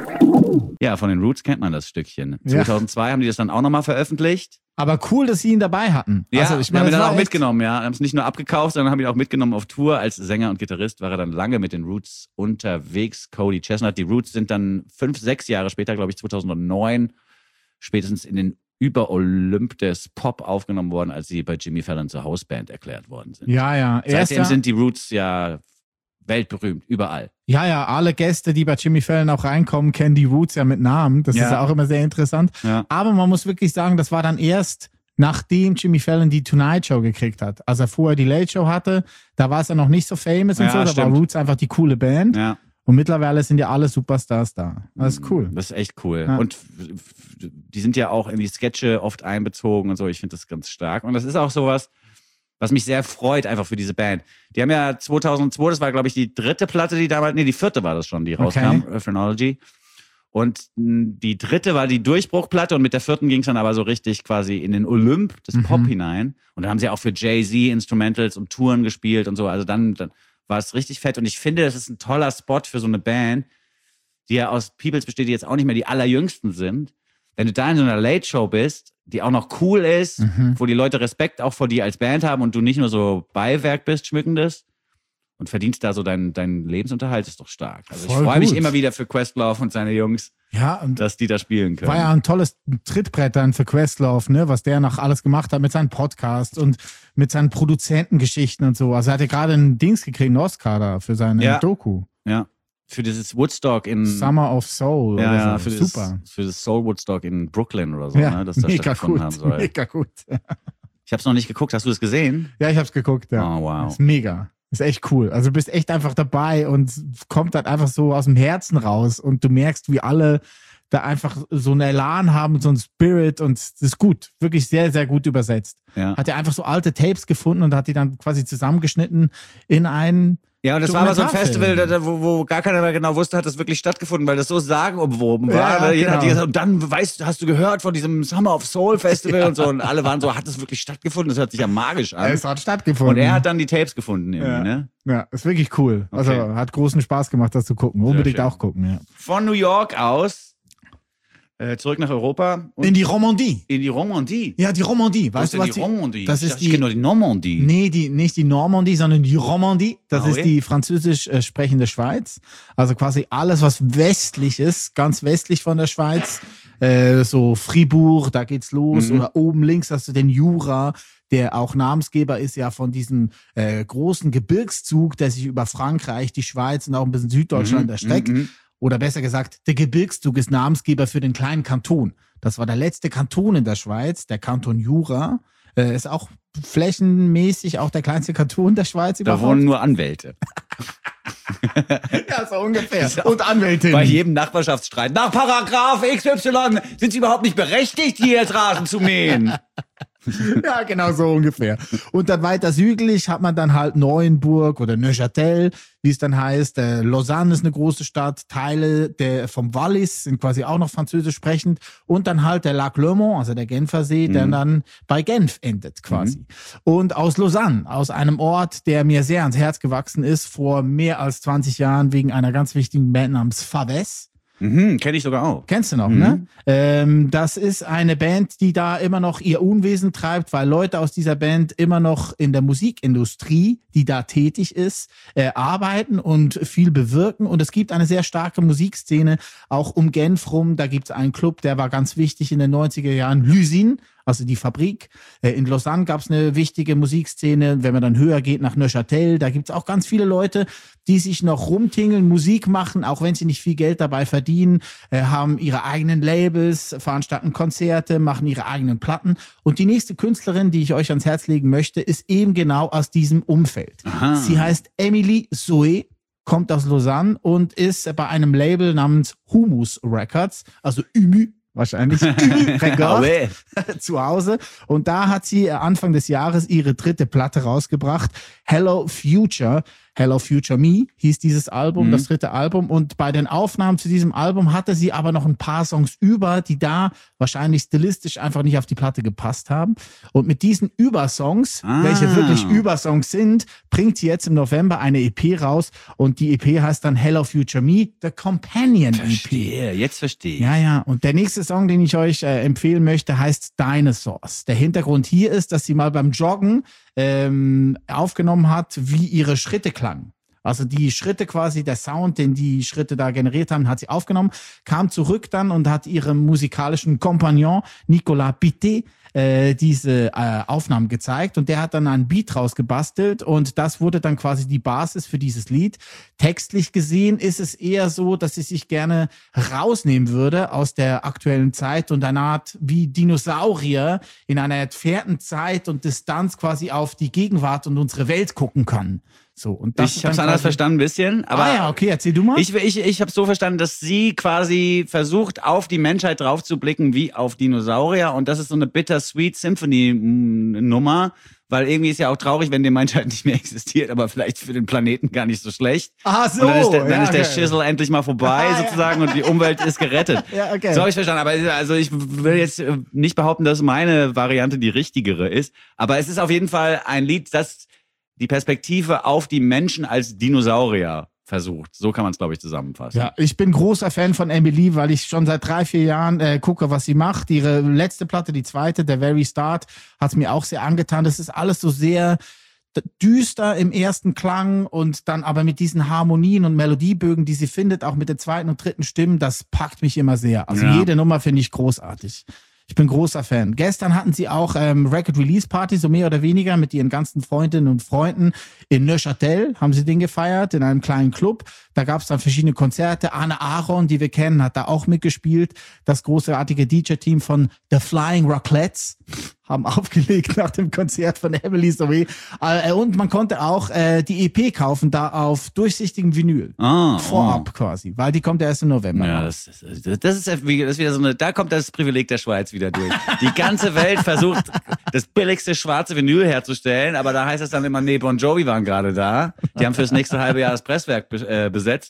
Ja, von den Roots kennt man das Stückchen. Ja. zweitausendzwei haben die das dann auch nochmal veröffentlicht. Aber cool, dass sie ihn dabei hatten. Ja, also, ich wir haben meine, ihn das dann war auch echt- mitgenommen, ja. Haben es nicht nur abgekauft, sondern haben ihn auch mitgenommen auf Tour. Als Sänger und Gitarrist war er dann lange mit den Roots unterwegs. Cody Chestnut. Die Roots sind dann fünf, sechs Jahre später, glaube ich, zweitausendneun, spätestens in den Über-Olymp des Pop aufgenommen worden, als sie bei Jimmy Fallon zur Hausband erklärt worden sind. Ja, ja. Erst Seitdem ja, sind die Roots ja weltberühmt, überall. ja, ja, alle Gäste, die bei Jimmy Fallon auch reinkommen, kennen die Roots ja mit Namen. Das Ja. ist ja auch immer sehr interessant. Ja. Aber man muss wirklich sagen, das war dann erst, nachdem Jimmy Fallon die Tonight Show gekriegt hat. Als er vorher die Late Show hatte, da war es ja noch nicht so famous und Ja, so. Da stimmt. war Roots einfach die coole Band. Ja. Und mittlerweile sind ja alle Superstars da. Das ist cool. Das ist echt cool. Ja. Und f- f- die sind ja auch in die Sketche oft einbezogen und so. Ich finde das ganz stark. Und das ist auch sowas, was mich sehr freut, einfach für diese Band. Die haben ja zweitausendzwei, das war, glaube ich, die dritte Platte, die damals, nee, die vierte war das schon, die rauskam, Okay. äh, Phrenology. Und mh, die dritte war die Durchbruchplatte und mit der vierten ging es dann aber so richtig quasi in den Olymp des Pop Mhm. hinein. Und dann haben sie auch für Jay-Z Instrumentals und Touren gespielt und so. Also dann, dann war es richtig fett. Und ich finde, das ist ein toller Spot für so eine Band, die ja aus Peoples besteht, die jetzt auch nicht mehr die allerjüngsten sind. Wenn du da in so einer Late-Show bist, die auch noch cool ist, Mhm. wo die Leute Respekt auch vor dir als Band haben und du nicht nur so Beiwerk bist, schmückendes, und verdienst da so deinen deinen Lebensunterhalt, ist doch stark. Also ich Voll freue mich gut. immer wieder für Questlove und seine Jungs, Ja, und dass die da spielen können. war ja ein tolles Trittbrett dann für Questlove, ne, was der noch alles gemacht hat mit seinem Podcast und mit seinen Produzentengeschichten und so. Also er hatte gerade ein Dings gekriegt, einen Oscar da für seine Ja. Doku. Ja. Für dieses Woodstock in Summer of Soul. ja, oder ja, so. für dieses, Super. für das Soul Woodstock in Brooklyn oder so, Ja, ne, dass das mega stattgefunden gut. haben soll. Mega gut. Ich habe es noch nicht geguckt. Hast du das gesehen? Ja, ich hab's geguckt, ja. Oh, wow. Ist mega. Ist echt cool. Also du bist echt einfach dabei und kommt dann einfach so aus dem Herzen raus und du merkst, wie alle da einfach so einen Elan haben, so einen Spirit und das ist gut. Wirklich sehr, sehr gut übersetzt. Ja. Hat er einfach so alte Tapes gefunden und hat die dann quasi zusammengeschnitten in einen Ja, und das war aber so ein Dokumentarfilm. Festival, da- da- wo, wo gar keiner mehr genau wusste, hat das wirklich stattgefunden, weil das so sagenumwoben war. Ja, Jeder hat genau. gesagt, und dann weißt, hast du gehört von diesem Summer of Soul Festival und so. Und alle waren so, hat das wirklich stattgefunden? Das hört sich ja magisch an. Es hat stattgefunden. Und er hat dann die Tapes gefunden irgendwie, Ja. ne? Ja, ist wirklich cool. Also Okay. hat großen Spaß gemacht, das zu gucken. Unbedingt schön. auch gucken, ja. Von New York aus äh, zurück nach Europa und In die Romandie. in die Romandie. Ja, die Romandie. Wo ist Weißt du, denn was die Romandie? Das ich ist dachte, ich die. kenne nur die Normandie. Nee, die, nicht die Normandie, sondern die Romandie. Das Ah, ist oui? die französisch äh, sprechende Schweiz. Also quasi alles, was westlich ist, ganz westlich von der Schweiz. Äh, so Fribourg, da geht's los. Mhm. Oder oben links hast du den Jura, der auch Namensgeber ist ja von diesem äh, großen Gebirgszug, der sich über Frankreich, die Schweiz und auch ein bisschen Süddeutschland Mhm, erstreckt. mhm. Oder besser gesagt, der Gebirgszug ist Namensgeber für den kleinen Kanton. Das war der letzte Kanton in der Schweiz, der Kanton Jura. Äh, ist auch flächenmäßig auch der kleinste Kanton der Schweiz Da überhaupt. wohnen nur Anwälte. Ja, so ungefähr. Ist auch Und Anwältin. Bei jedem Nachbarschaftsstreit. Nach Paragraph X Y sind sie überhaupt nicht berechtigt, hier jetzt Rasen zu mähen. Ja, genau so ungefähr. Und dann weiter südlich hat man dann halt Neuenburg oder Neuchâtel, wie es dann heißt. Äh, Lausanne ist eine große Stadt. Teile der, vom Wallis sind quasi auch noch französisch sprechend. Und dann halt der Lac Le Mans, also der Genfersee, mhm. der dann bei Genf endet quasi. Mhm. Und aus Lausanne, aus einem Ort, der mir sehr ans Herz gewachsen ist, vor mehr als zwanzig Jahren wegen einer ganz wichtigen Band namens Faves. Mhm, kenne ich sogar auch. Kennst du noch, mhm. ne? Ähm, das ist eine Band, die da immer noch ihr Unwesen treibt, weil Leute aus dieser Band immer noch in der Musikindustrie, die da tätig ist, äh, arbeiten und viel bewirken. Und es gibt eine sehr starke Musikszene, auch um Genf rum. Da gibt es einen Club, der war ganz wichtig in den neunziger Jahren, L'Usine, also die Fabrik. In Lausanne gab es eine wichtige Musikszene. Wenn man dann höher geht nach Neuchâtel, da gibt es auch ganz viele Leute, die sich noch rumtingeln, Musik machen, auch wenn sie nicht viel Geld dabei verdienen, äh, haben ihre eigenen Labels, veranstalten Konzerte, machen ihre eigenen Platten. Und die nächste Künstlerin, die ich euch ans Herz legen möchte, ist eben genau aus diesem Umfeld. Aha. Sie heißt Emily Zoe, kommt aus Lausanne und ist bei einem Label namens Humus Records, also Humu wahrscheinlich, Record, zu Hause. Und da hat sie Anfang des Jahres ihre dritte Platte rausgebracht. Hello Future. Hello Future Me hieß dieses Album, mhm. das dritte Album. Und bei den Aufnahmen zu diesem Album hatte sie aber noch ein paar Songs über, die da wahrscheinlich stilistisch einfach nicht auf die Platte gepasst haben. Und mit diesen Übersongs, ah. welche wirklich Übersongs sind, bringt sie jetzt im November eine E P raus. Und die E P heißt dann Hello Future Me, The Companion E P. Verstehe, jetzt verstehe ich. Ja, ja. Und der nächste Song, den ich euch äh, empfehlen möchte, heißt Dinosaurs. Der Hintergrund hier ist, dass sie mal beim Joggen ähm, aufgenommen hat, wie ihre Schritte klangen. Also die Schritte quasi, der Sound, den die Schritte da generiert haben, hat sie aufgenommen, kam zurück dann und hat ihrem musikalischen Kompagnon Nicolas Pittet äh, diese äh, Aufnahmen gezeigt und der hat dann einen Beat rausgebastelt und das wurde dann quasi die Basis für dieses Lied. Textlich gesehen ist es eher so, dass sie sich gerne rausnehmen würde aus der aktuellen Zeit und eine Art wie Dinosaurier in einer entfernten Zeit und Distanz quasi auf die Gegenwart und unsere Welt gucken kann. So, und das ich habe es anders verstanden ein bisschen, aber ah ja, okay, erzähl du mal. Ich, ich, ich habe es so verstanden, dass sie quasi versucht, auf die Menschheit drauf zu blicken wie auf Dinosaurier und das ist so eine Bittersweet Symphony-Nummer, weil irgendwie ist ja auch traurig, wenn die Menschheit nicht mehr existiert, aber vielleicht für den Planeten gar nicht so schlecht. Ah so. Und dann ist der, dann ja, ist der okay. Schissel endlich mal vorbei ah, sozusagen ja. und die Umwelt ist gerettet. Ja, okay. So habe ich verstanden, aber also ich will jetzt nicht behaupten, dass meine Variante die richtigere ist, aber es ist auf jeden Fall ein Lied, das die Perspektive auf die Menschen als Dinosaurier versucht. So kann man es, glaube ich, zusammenfassen. Ja, ich bin großer Fan von Emily, weil ich schon seit drei, vier Jahren äh, gucke, was sie macht. Ihre letzte Platte, die zweite, der Very Start, hat es mir auch sehr angetan. Das ist alles so sehr düster im ersten Klang und dann aber mit diesen Harmonien und Melodiebögen, die sie findet, auch mit den zweiten und dritten Stimmen, das packt mich immer sehr. Also ja. jede Nummer finde ich großartig. Ich bin großer Fan. Gestern hatten sie auch ähm, Record Release Party, so mehr oder weniger, mit ihren ganzen Freundinnen und Freunden in Neuchâtel, haben sie den gefeiert, in einem kleinen Club. Da gab es dann verschiedene Konzerte. Arne Aaron, die wir kennen, hat da auch mitgespielt. Das großartige D J-Team von The Flying Rockettes haben aufgelegt nach dem Konzert von Emily Zoe. Äh, und man konnte auch äh, die E P kaufen, da auf durchsichtigem Vinyl. Ah, Vorab oh. quasi, weil die kommt ja erst im November. Ja, das, das, das, ist, das ist wieder so eine, da kommt das Privileg der Schweiz wieder durch. Die ganze Welt versucht, das billigste schwarze Vinyl herzustellen, aber da heißt es dann immer, nee, Bon Jovi waren gerade da. Die haben fürs nächste halbe Jahr das Presswerk äh, besetzt.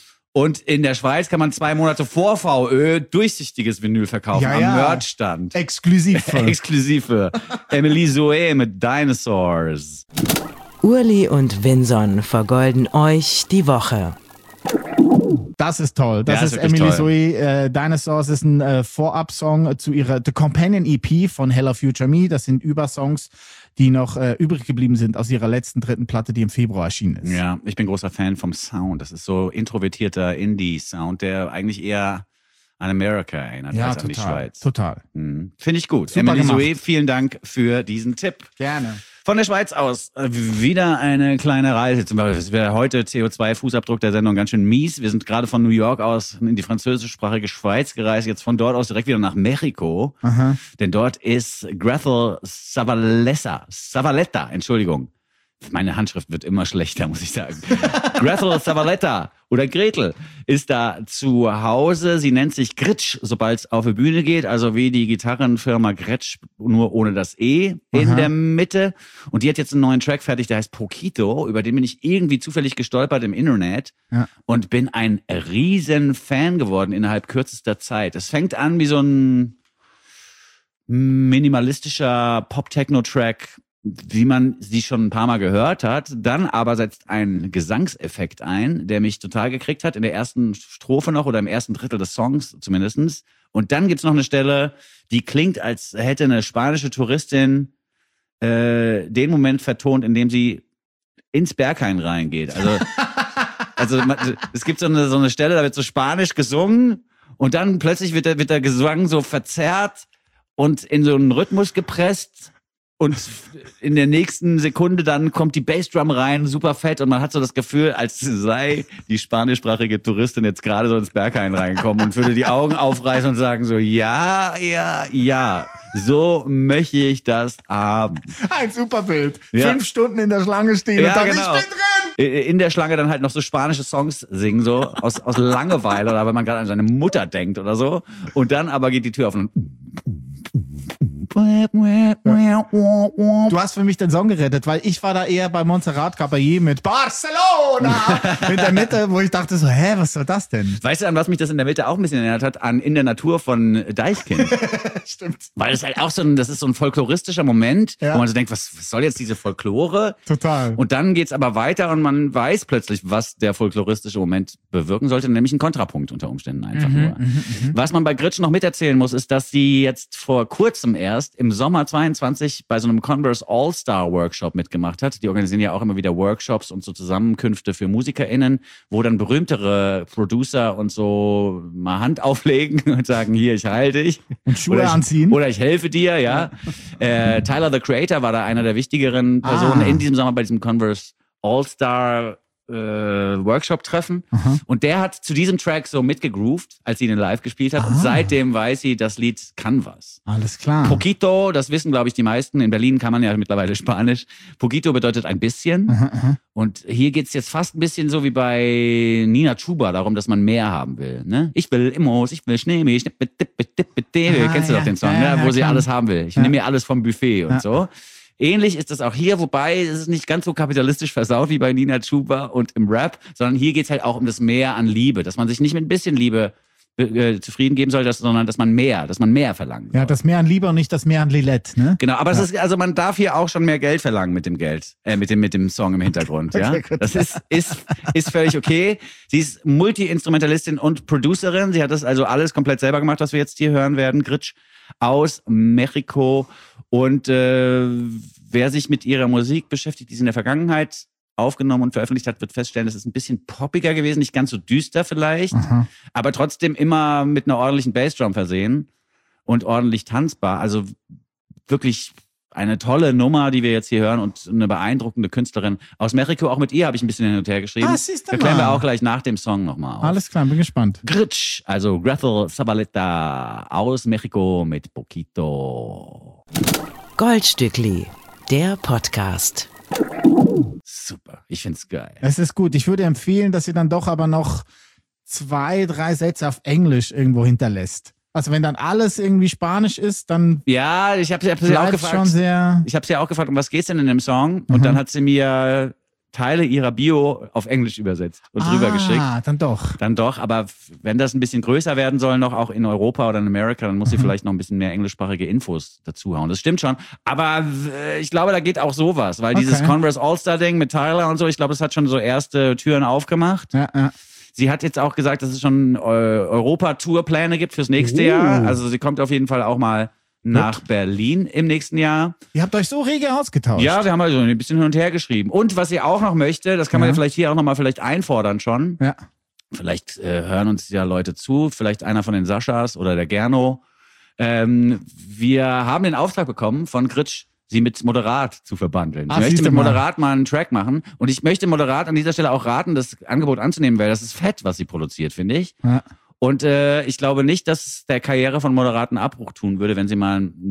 Und in der Schweiz kann man zwei Monate vor V Ö durchsichtiges Vinyl verkaufen ja, am ja. Merchstand. Exklusiv. Exklusiv für Emily Zoe mit Dinosaurs. Urli und Vinson vergolden euch die Woche. Das ist toll. Das ja, ist, ist Emily toll. Zoe. Äh, Dinosaurs ist ein äh, Vorab-Song zu ihrer The Companion E P von Hello Future Me. Das sind Übersongs, die noch äh, übrig geblieben sind aus ihrer letzten dritten Platte, die im Februar erschienen ist. Ja, ich bin großer Fan vom Sound. Das ist so introvertierter Indie-Sound, der eigentlich eher an Amerika erinnert Ja, als an die total. Schweiz. Total. Mhm. Finde ich gut. Super Emily gemacht. Zoe, vielen Dank für diesen Tipp. Gerne. Von der Schweiz aus äh, wieder eine kleine Reise. Zum Beispiel es wäre heute C O zwei Fußabdruck der Sendung ganz schön mies. Wir sind gerade von New York aus in die französischsprachige Schweiz gereist. Jetzt von dort aus direkt wieder nach Mexiko. Aha. Denn dort ist Grethel Zavaleta, Zavaleta, Entschuldigung. meine Handschrift wird immer schlechter, muss ich sagen. Gretel Zavaleta oder Gretel ist da zu Hause. Sie nennt sich Gritsch, sobald es auf die Bühne geht. Also wie die Gitarrenfirma Gretsch, nur ohne das E in Aha. der Mitte. Und die hat jetzt einen neuen Track fertig, der heißt Poquito. Über den bin ich irgendwie zufällig gestolpert im Internet. Ja. Und bin ein riesen Fan geworden innerhalb kürzester Zeit. Es fängt an wie so ein minimalistischer Pop-Techno-Track, wie man sie schon ein paar Mal gehört hat. Dann aber setzt ein Gesangseffekt ein, der mich total gekriegt hat, in der ersten Strophe noch oder im ersten Drittel des Songs zumindest. Und dann gibt's noch eine Stelle, die klingt, als hätte eine spanische Touristin äh, den Moment vertont, in dem sie ins Berghain reingeht. Also, also man, es gibt so eine, so eine Stelle, da wird so spanisch gesungen und dann plötzlich wird der, wird der Gesang so verzerrt und in so einen Rhythmus gepresst. Und in der nächsten Sekunde dann kommt die Bassdrum rein, super fett. Und man hat so das Gefühl, als sei die spanischsprachige Touristin jetzt gerade so ins Berghain reingekommen und würde die Augen aufreißen und sagen so, ja, ja, ja, so möchte ich das haben. Ein super Bild. Ja. Fünf Stunden in der Schlange stehen Ja, und dann, genau. ich bin drin! In der Schlange dann halt noch so spanische Songs singen, so aus, aus Langeweile oder wenn man gerade an seine Mutter denkt oder so. Und dann aber geht die Tür auf und Du hast für mich den Song gerettet, weil ich war da eher bei Montserrat Caballé mit Barcelona in der Mitte, wo ich dachte so, hä, was soll das denn? Weißt du, an was mich das in der Mitte auch ein bisschen erinnert hat? An In der Natur von Deichkind. Stimmt. Weil es halt auch so ein, das ist so ein folkloristischer Moment, Ja. wo man so denkt, was, was soll jetzt diese Folklore? Total. Und dann geht's aber weiter und man weiß plötzlich, was der folkloristische Moment bewirken sollte, nämlich ein Kontrapunkt unter Umständen einfach Mhm, nur. Was man bei Gritsch noch miterzählen muss, ist, dass sie jetzt vor kurzem erst im Sommer zweiundzwanzig bei so einem Converse All-Star Workshop mitgemacht hat. Die organisieren ja auch immer wieder Workshops und so Zusammenkünfte für MusikerInnen, wo dann berühmtere Producer und so mal Hand auflegen und sagen, hier, ich heile dich. Und Schuhe Oder ich, anziehen. Oder ich helfe dir, ja. äh, Tyler, the Creator, war da einer der wichtigeren Personen Ah. in diesem Sommer bei diesem Converse All-Star äh, Workshop-Treffen. Und der hat zu diesem Track so mitgegroovt, als sie ihn live gespielt hat. Und Ah. seitdem weiß sie, das Lied kann was. Alles klar. Poquito, das wissen, glaube ich, die meisten. In Berlin kann man ja mittlerweile Spanisch. Poquito bedeutet ein bisschen. Aha, aha. Und hier geht's jetzt fast ein bisschen so wie bei Nina Chuba darum, dass man mehr haben will. Ne? Ich will Immos, ich will Schneemilch. Ah, Kennst du doch ja, den Song, ja, ne? ja, Wo sie klar. alles haben will. Ich Ja. nehme mir alles vom Buffet und Ja. so. Ähnlich ist es auch hier, wobei es ist nicht ganz so kapitalistisch versaut wie bei Nina Chuba und im Rap, sondern hier geht's halt auch um das Mehr an Liebe, dass man sich nicht mit ein bisschen Liebe äh, zufrieden geben soll, dass, sondern dass man mehr, dass man mehr verlangen soll. Ja, das Meer an Liebe und nicht das Meer an Lilette, ne? Genau, aber es ist, also man darf hier auch schon mehr Geld verlangen mit dem Geld, äh, mit dem, mit dem Song im Hintergrund, ja. Okay, gut. Das ist, ist, ist völlig okay. Sie ist Multi-Instrumentalistin und Producerin. Sie hat das also alles komplett selber gemacht, was wir jetzt hier hören werden. Gritsch aus Mexiko. Und äh, wer sich mit ihrer Musik beschäftigt, die sie in der Vergangenheit aufgenommen und veröffentlicht hat, wird feststellen, das ist ein bisschen poppiger gewesen, nicht ganz so düster vielleicht, Aha. aber trotzdem immer mit einer ordentlichen Bassdrum versehen und ordentlich tanzbar. Also wirklich eine tolle Nummer, die wir jetzt hier hören und eine beeindruckende Künstlerin aus Mexiko. Auch mit ihr habe ich ein bisschen hin und her geschrieben. Ah, siehst du Da klären wir mal. auch gleich nach dem Song nochmal auf. Alles klar, bin gespannt. Gritsch, also Gretel Zabaleta aus Mexiko mit Poquito. Goldstückli, der Podcast. Super, ich find's geil. Es ist gut. Ich würde empfehlen, dass ihr dann doch aber noch zwei, drei Sätze auf Englisch irgendwo hinterlässt. Also wenn dann alles irgendwie Spanisch ist, dann Ja, ich habe sie hab sie auch bleibt schon gefragt. sehr... Ich habe sie auch gefragt, um was geht's denn in dem Song? Und Mhm. dann hat sie mir Teile ihrer Bio auf Englisch übersetzt und ah, rübergeschickt. dann doch. Dann doch, aber f- wenn das ein bisschen größer werden soll, noch auch in Europa oder in Amerika, dann muss sie vielleicht noch ein bisschen mehr englischsprachige Infos dazuhauen. Das stimmt schon. Aber äh, ich glaube, da geht auch sowas, weil Okay. dieses Converse All-Star-Ding mit Tyler und so, ich glaube, das hat schon so erste Türen aufgemacht. Ja, ja. Sie hat jetzt auch gesagt, dass es schon äh, Europa-Tour-Pläne gibt fürs nächste Oh. Jahr. Also sie kommt auf jeden Fall auch mal nach Berlin im nächsten Jahr. Ihr habt euch so rege ausgetauscht. Ja, wir haben also ein bisschen hin und her geschrieben. Und was sie auch noch möchte, das kann man Ja. ja vielleicht hier auch nochmal vielleicht einfordern schon. Ja. Vielleicht äh, hören uns ja Leute zu, vielleicht einer von den Saschas oder der Gerno. Ähm, wir haben den Auftrag bekommen von Gritsch, sie mit Moderat zu verbandeln. Ah, Ich möchte siehst du mit mal. Moderat mal einen Track machen. Und ich möchte Moderat an dieser Stelle auch raten, das Angebot anzunehmen, weil das ist fett, was sie produziert, finde ich. Ja. Und äh, ich glaube nicht, dass der Karriere von Moderaten Abbruch tun würde, wenn sie mal einen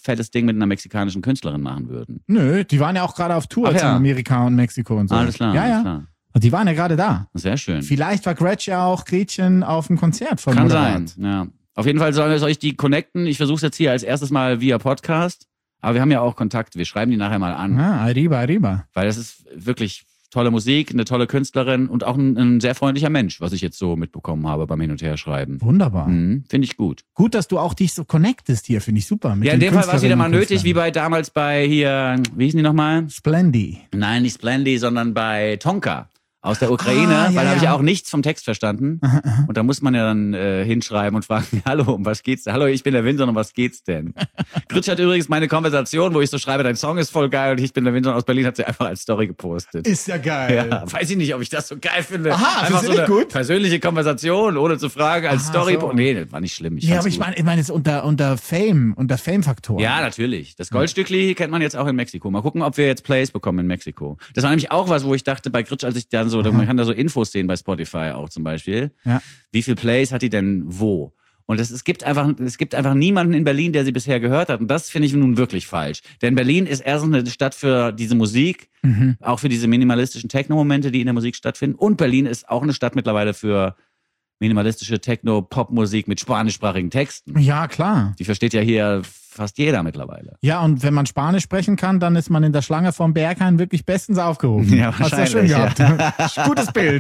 fettes Ding mit einer mexikanischen Künstlerin machen würden. Nö, die waren ja auch gerade auf Tour Ach in ja. Amerika und Mexiko und so. Alles klar, ja, alles ja. klar. Und die waren ja gerade da. Sehr schön. Vielleicht war Gretchen auch Gretchen auf dem Konzert von Kann Moderat. sein, ja. Auf jeden Fall soll, soll ich die connecten. Ich versuche es jetzt hier als erstes mal via Podcast. Aber wir haben ja auch Kontakt. Wir schreiben die nachher mal an. Ah, arriba, arriba. Weil das ist wirklich tolle Musik, eine tolle Künstlerin und auch ein, ein sehr freundlicher Mensch, was ich jetzt so mitbekommen habe beim Hin- und Herschreiben. Wunderbar. Mhm, finde ich gut. Gut, dass du auch dich so connectest hier, finde ich super. Mit Ja, in den dem Fall war es wieder mal Künstlerinnen und nötig, wie Künstlern. bei damals bei hier, wie hießen die nochmal? Splendid. Nein, nicht Splendid, sondern bei Tonka aus der Ukraine, Ah, ja, weil da habe ich ja. ja auch nichts vom Text verstanden. Und da muss man ja dann äh, hinschreiben und fragen, hallo, um was geht's denn? Hallo, ich bin der Winson, um was geht's denn? Gritsch hat übrigens meine Konversation, wo ich so schreibe, dein Song ist voll geil und ich bin der Winson aus Berlin, hat sie einfach als Story gepostet. Ist ja geil. Ja, weiß ich nicht, ob ich das so geil finde. Aha, einfach findest so du eine nicht gut? persönliche Konversation, ohne zu fragen, als Aha, Story. so. Nee, das war nicht schlimm. Ich Ja, fand's aber ich gut. meine, ich meine jetzt unter, unter Fame, unter Fame-Faktoren. Ja, natürlich. Das Goldstückli kennt man jetzt auch in Mexiko. Mal gucken, ob wir jetzt Plays bekommen in Mexiko. Das war nämlich auch was, wo ich dachte, bei Gritsch, als ich dann so, man kann da so Infos sehen bei Spotify auch zum Beispiel. Ja. Wie viel Plays hat die denn wo? Und es, es gibt einfach, es gibt einfach niemanden in Berlin, der sie bisher gehört hat. Und das finde ich nun wirklich falsch. Denn Berlin ist erstens eine Stadt für diese Musik, Mhm. auch für diese minimalistischen Techno-Momente, die in der Musik stattfinden. Und Berlin ist auch eine Stadt mittlerweile für minimalistische Techno-Pop-Musik mit spanischsprachigen Texten. Ja, klar. Die versteht ja hier fast jeder mittlerweile. Ja, und wenn man Spanisch sprechen kann, dann ist man in der Schlange vom Berghain wirklich bestens aufgehoben. Ja, Hast du ja schön wahrscheinlich, gehabt. Gutes Bild.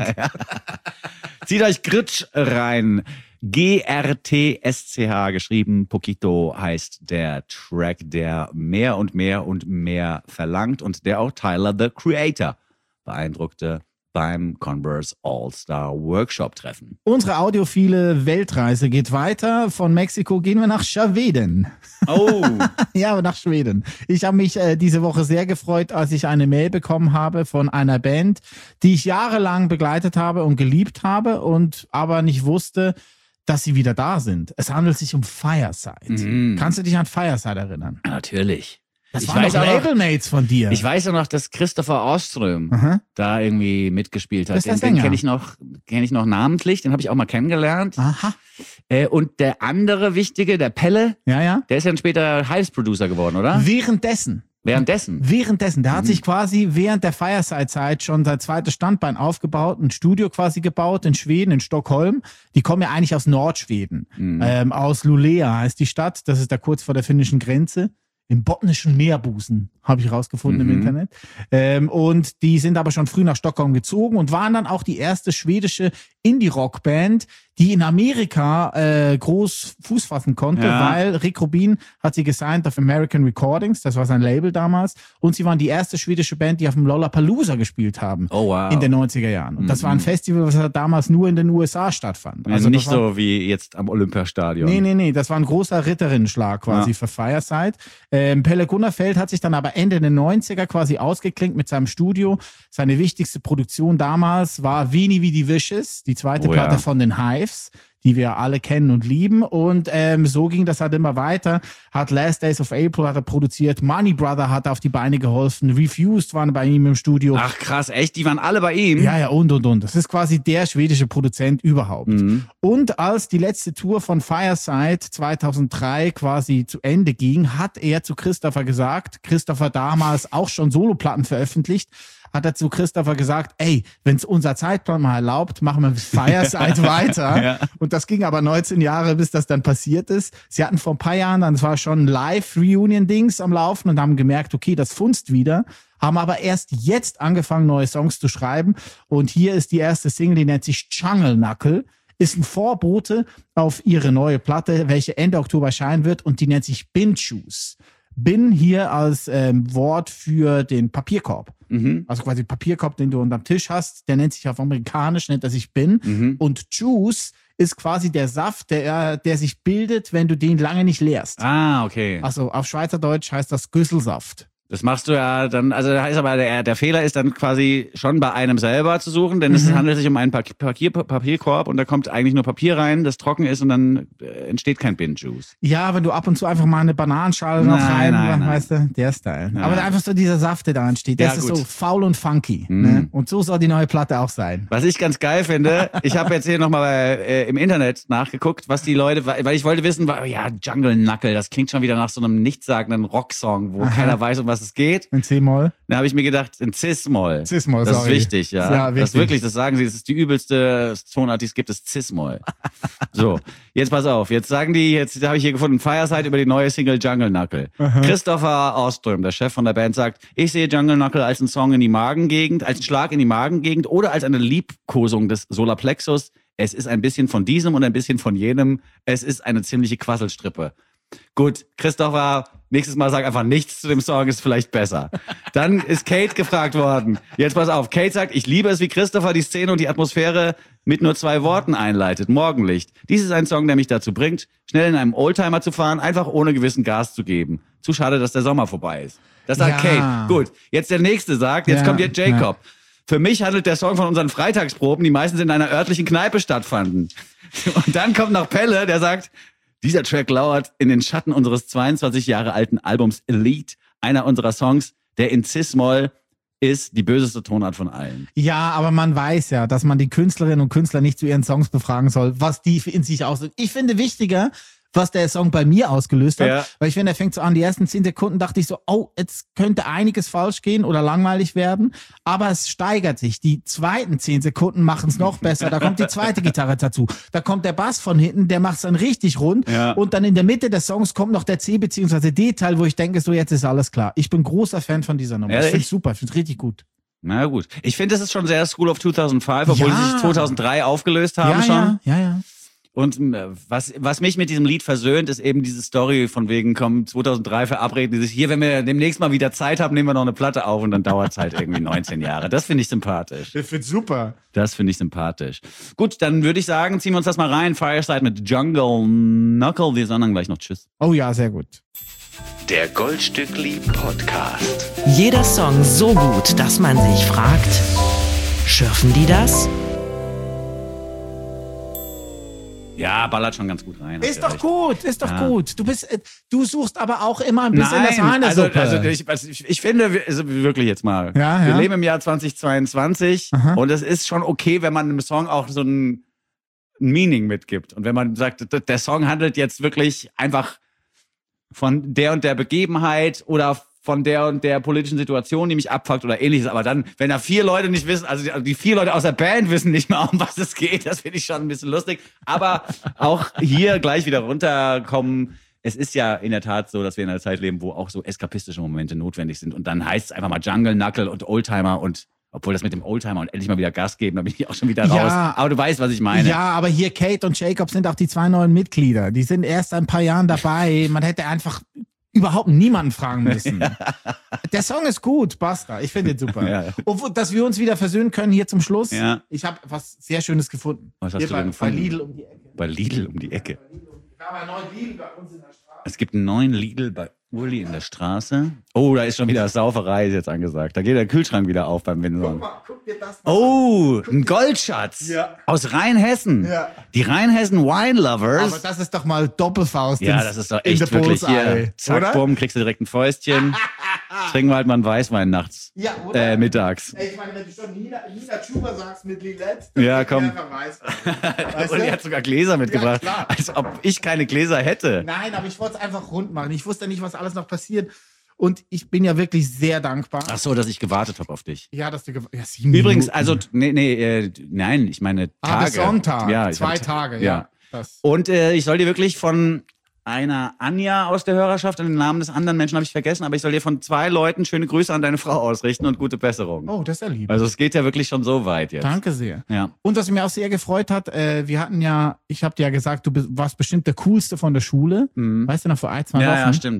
Zieht euch Gritsch rein. G R T S C H geschrieben. Poquito heißt der Track, der mehr und mehr und mehr verlangt und der auch Tyler, the Creator, beeindruckte beim Converse All-Star Workshop Treffen. Unsere audiophile Weltreise geht weiter. Von Mexiko gehen wir nach Schweden. Oh, Ja, aber nach Schweden. Ich habe mich äh, diese Woche sehr gefreut, als ich eine Mail bekommen habe von einer Band, die ich jahrelang begleitet habe und geliebt habe und aber nicht wusste, dass sie wieder da sind. Es handelt sich um Fireside. Mhm. Kannst du dich an Fireside erinnern? natürlich. Das ich waren weiß doch auch noch, Labelmates von dir. ich weiß auch noch, dass Christopher Ostrom Aha. da irgendwie mitgespielt Das hat. ist der Den, den Sänger. kenne ich noch, kenne ich noch namentlich. Den habe ich auch mal kennengelernt. Aha. Äh, und der andere Wichtige, der Pelle, Ja, ja. der ist ja dann später Hives-Producer geworden, oder? Währenddessen. Währenddessen. Währenddessen, der Mhm. hat sich quasi während der Fireside-Zeit schon sein zweites Standbein aufgebaut, ein Studio quasi gebaut in Schweden, in Stockholm. Die kommen ja eigentlich aus Nordschweden, Mhm. ähm, aus Luleå heißt die Stadt, das ist da kurz vor der finnischen Grenze. Im botnischen Meerbusen, habe ich rausgefunden Mhm. im Internet. Ähm, und die sind aber schon früh nach Stockholm gezogen und waren dann auch die erste schwedische Indie-Rock-Band, die in Amerika äh, groß Fuß fassen konnte, Ja. weil Rick Rubin hat sie gesigned auf American Recordings, das war sein Label damals, und sie waren die erste schwedische Band, die auf dem Lollapalooza gespielt haben. Oh, wow. In den neunziger Jahren. Und das war ein Mhm. Festival, was damals nur in den U S A stattfand. Also nicht das war, so wie jetzt am Olympiastadion. Nee, nee, nee, das war ein großer Ritterinnenschlag quasi Ja. für Fireside. Ähm, Pelle Gunnerfeld hat sich dann aber Ende der neunziger quasi ausgeklinkt mit seinem Studio. Seine wichtigste Produktion damals war Weenie wie die Vicious, die zweite Oh, Platte ja. von den Hives, die wir alle kennen und lieben. Und ähm, so ging das halt immer weiter. Hat Last Days of April hat er produziert, Money Brother hat auf die Beine geholfen, Refused waren bei ihm im Studio. Ach krass, echt? Die waren alle bei ihm? Ja, ja, und, und, und. Das ist quasi der schwedische Produzent überhaupt. Mhm. Und als die letzte Tour von Fireside zweitausenddrei quasi zu Ende ging, hat er zu Christopher gesagt, Christopher damals auch schon Soloplatten veröffentlicht, hat er zu Christopher gesagt, ey, wenn es unser Zeitplan mal erlaubt, machen wir Fireside weiter. Ja. Und das ging aber neunzehn Jahre, bis das dann passiert ist. Sie hatten vor ein paar Jahren, dann war schon Live-Reunion-Dings am Laufen und haben gemerkt, okay, das funzt wieder. Haben aber erst jetzt angefangen, neue Songs zu schreiben. Und hier ist die erste Single, die nennt sich Jungle Knuckle. Ist ein Vorbote auf ihre neue Platte, welche Ende Oktober erscheinen wird. Und die nennt sich Bin Shoes. Bin hier als ähm, Wort für den Papierkorb. Mhm. Also quasi Papierkorb, den du unterm Tisch hast. Der nennt sich auf Amerikanisch, nennt er sich Bin. Mhm. Und Juice ist quasi der Saft, der, der sich bildet, wenn du den lange nicht leerst. Ah, okay. Also auf Schweizerdeutsch heißt das Güsselsaft. Das machst du ja dann, also da ist aber der, der Fehler ist dann quasi schon bei einem selber zu suchen, denn es Mhm. handelt sich um einen Papier, Papierkorb und da kommt eigentlich nur Papier rein, das trocken ist und dann äh, entsteht kein Bin-Juice. Ja, wenn du ab und zu einfach mal eine Bananenschale noch Nein, rein, nein, nein. weißt du, der Style. Nein. Aber einfach so dieser Saft, der da entsteht, das Ja, ist gut. so faul und funky. Mhm. Ne? Und so soll die neue Platte auch sein. Was ich ganz geil finde, ich habe jetzt hier nochmal äh, im Internet nachgeguckt, was die Leute, weil ich wollte wissen, war, ja, Jungle Knuckle, das klingt schon wieder nach so einem nichtssagenden Rocksong, wo Aha. keiner weiß, um was es geht. In C-Moll. Da habe ich mir gedacht, in Cis-Moll. Cis-Moll, Das sorry. ist wichtig, ja. Ja, Das wichtig. wirklich, das sagen sie, das ist die übelste Tonart, die es gibt, ist Cis-Moll. So, jetzt pass auf, jetzt sagen die, jetzt habe ich hier gefunden, Fireside über die neue Single Jungle Knuckle. Christopher Ostrom, der Chef von der Band, sagt, ich sehe Jungle Knuckle als einen Song in die Magengegend, als einen Schlag in die Magengegend oder als eine Liebkosung des Solarplexus. Es ist ein bisschen von diesem und ein bisschen von jenem. Es ist eine ziemliche Quasselstrippe. Gut, Christopher, nächstes Mal sag einfach nichts zu dem Song, ist vielleicht besser. Dann ist Kate gefragt worden. Jetzt pass auf, Kate sagt, ich liebe es, wie Christopher die Szene und die Atmosphäre mit nur zwei Worten einleitet. Morgenlicht. Dies ist ein Song, der mich dazu bringt, schnell in einem Oldtimer zu fahren, einfach ohne gewissen Gas zu geben. Zu schade, dass der Sommer vorbei ist. Das sagt Ja. Kate. Gut, jetzt der nächste sagt, jetzt Ja, kommt jetzt Jacob. Für mich handelt der Song von unseren Freitagsproben, die meistens in einer örtlichen Kneipe stattfanden. Und dann kommt noch Pelle, der sagt, dieser Track lauert in den Schatten unseres zweiundzwanzig Jahre alten Albums Elite, einer unserer Songs, der in Cis-Moll ist die böseste Tonart von allen. Ja, aber man weiß ja, dass man die Künstlerinnen und Künstler nicht zu ihren Songs befragen soll, was die in sich ausdrücken. Ich finde wichtiger, was der Song bei mir ausgelöst hat, Ja. weil ich finde, er fängt so an, die ersten zehn Sekunden dachte ich so, oh, jetzt könnte einiges falsch gehen oder langweilig werden, aber es steigert sich. Die zweiten zehn Sekunden machen es noch besser, da kommt die zweite Gitarre dazu, da kommt der Bass von hinten, der macht es dann richtig rund Ja. und dann in der Mitte des Songs kommt noch der C- bzw. D-Teil, wo ich denke, so jetzt ist alles klar. Ich bin großer Fan von dieser Nummer. Ehrlich? Ich finde es super, ich finde es richtig gut. Na gut. Ich finde, das ist schon sehr School of zweitausendfünf, obwohl Ja. sie sich zweitausenddrei aufgelöst haben ja, schon. ja, ja, ja. Und äh, was, was mich mit diesem Lied versöhnt, ist eben diese Story von wegen, komm, zweitausenddrei verabreden die sich hier, wenn wir demnächst mal wieder Zeit haben, nehmen wir noch eine Platte auf und dann dauert es halt irgendwie neunzehn Jahre. Das finde ich sympathisch. Ich finde es super. Das finde ich sympathisch. Gut, dann würde ich sagen, ziehen wir uns das mal rein. Fireside mit Jungle Knuckle. Wir sagen dann gleich noch Tschüss. Oh ja, sehr gut. Der Goldstückli Podcast. Jeder Song so gut, dass man sich fragt, schürfen die das? Ja, ballert schon ganz gut rein. hast Ist ja doch recht. gut, ist doch Ja. gut. Du bist, äh, du suchst aber auch immer ein bisschen das Nein, also, Hahnesuppe. also ich, also ich, ich finde, wir- also wirklich jetzt mal, Ja, wir ja. leben im Jahr zweitausendzweiundzwanzig Aha. und es ist schon okay, wenn man einem Song auch so ein, ein Meaning mitgibt. Und wenn man sagt, d- der Song handelt jetzt wirklich einfach von der und der Begebenheit oder von der und der politischen Situation, die mich abfuckt oder ähnliches. Aber dann, wenn da vier Leute nicht wissen, also die, also die vier Leute aus der Band wissen nicht mehr, um was es geht, das finde ich schon ein bisschen lustig. Aber auch hier gleich wieder runterkommen. Es ist ja in der Tat so, dass wir in einer Zeit leben, wo auch so eskapistische Momente notwendig sind. Und dann heißt es einfach mal Jungle, Knuckle und Oldtimer und obwohl das mit dem Oldtimer und endlich mal wieder Gas geben, da bin ich auch schon wieder raus. Ja. Aber du weißt, was ich meine. Ja, aber hier Kate und Jacob sind auch die zwei neuen Mitglieder. Die sind erst ein paar Jahren dabei. Man hätte einfach überhaupt niemanden fragen müssen. Der Song ist gut, basta. Ich finde ihn super. Ja. Und dass wir uns wieder versöhnen können hier zum Schluss. Ja. Ich habe was sehr Schönes gefunden. Was hast hier du bei, denn bei gefunden? Lidl um die Ecke. Bei Lidl um die Ecke. Wir haben einen neuen Lidl bei uns in der Straße. Es gibt einen neuen Lidl bei Uli in der Straße. Oh, da ist schon wieder Sauferei ist jetzt angesagt. Da geht der Kühlschrank wieder auf beim Windsor. Guck mal, guck dir das mal Oh, ein Goldschatz. Ja. Aus Rheinhessen. Ja. Die Rheinhessen Wine an. Lovers. Aber das ist doch mal Doppelfaust. Ja, ins- das ist doch in echt the wirklich Bullseye, hier. Zack, oder? bumm, kriegst du direkt ein Fäustchen. Trinken wir halt mal einen Weißwein nachts. Ja, oder? Äh, mittags. Ey, ich meine, wenn du schon Nina, Nina Chuba sagst mit Lilette, Ja, komm. Weißt Und du? er hat sogar Gläser mitgebracht. klar. Als ob ich keine Gläser hätte. Nein, aber ich wollte es einfach rund machen. Ich wusste nicht, was alles noch passiert. Und ich bin ja wirklich sehr dankbar. Ach so, dass ich gewartet habe auf dich. Ja, dass du gew- ja, sieben Übrigens, Minuten. also, nee, nee, äh, nein, ich meine Tage. Ah, bis Sonntag. Ja, ich Zwei hab- Tage, ja. ja. Das. Und äh, ich soll dir wirklich von einer Anja aus der Hörerschaft, und den Namen des anderen Menschen habe ich vergessen, aber ich soll dir von zwei Leuten schöne Grüße an deine Frau ausrichten und gute Besserung. Oh, das ist ja lieb. Also es geht ja wirklich schon so weit jetzt. Danke sehr. Ja. Und was mich auch sehr gefreut hat, äh, wir hatten ja, ich habe dir ja gesagt, du bist- warst bestimmt der Coolste von der Schule. Mhm. Weißt du noch, vor ein, zwei Ja, Wochen? ja, stimmt.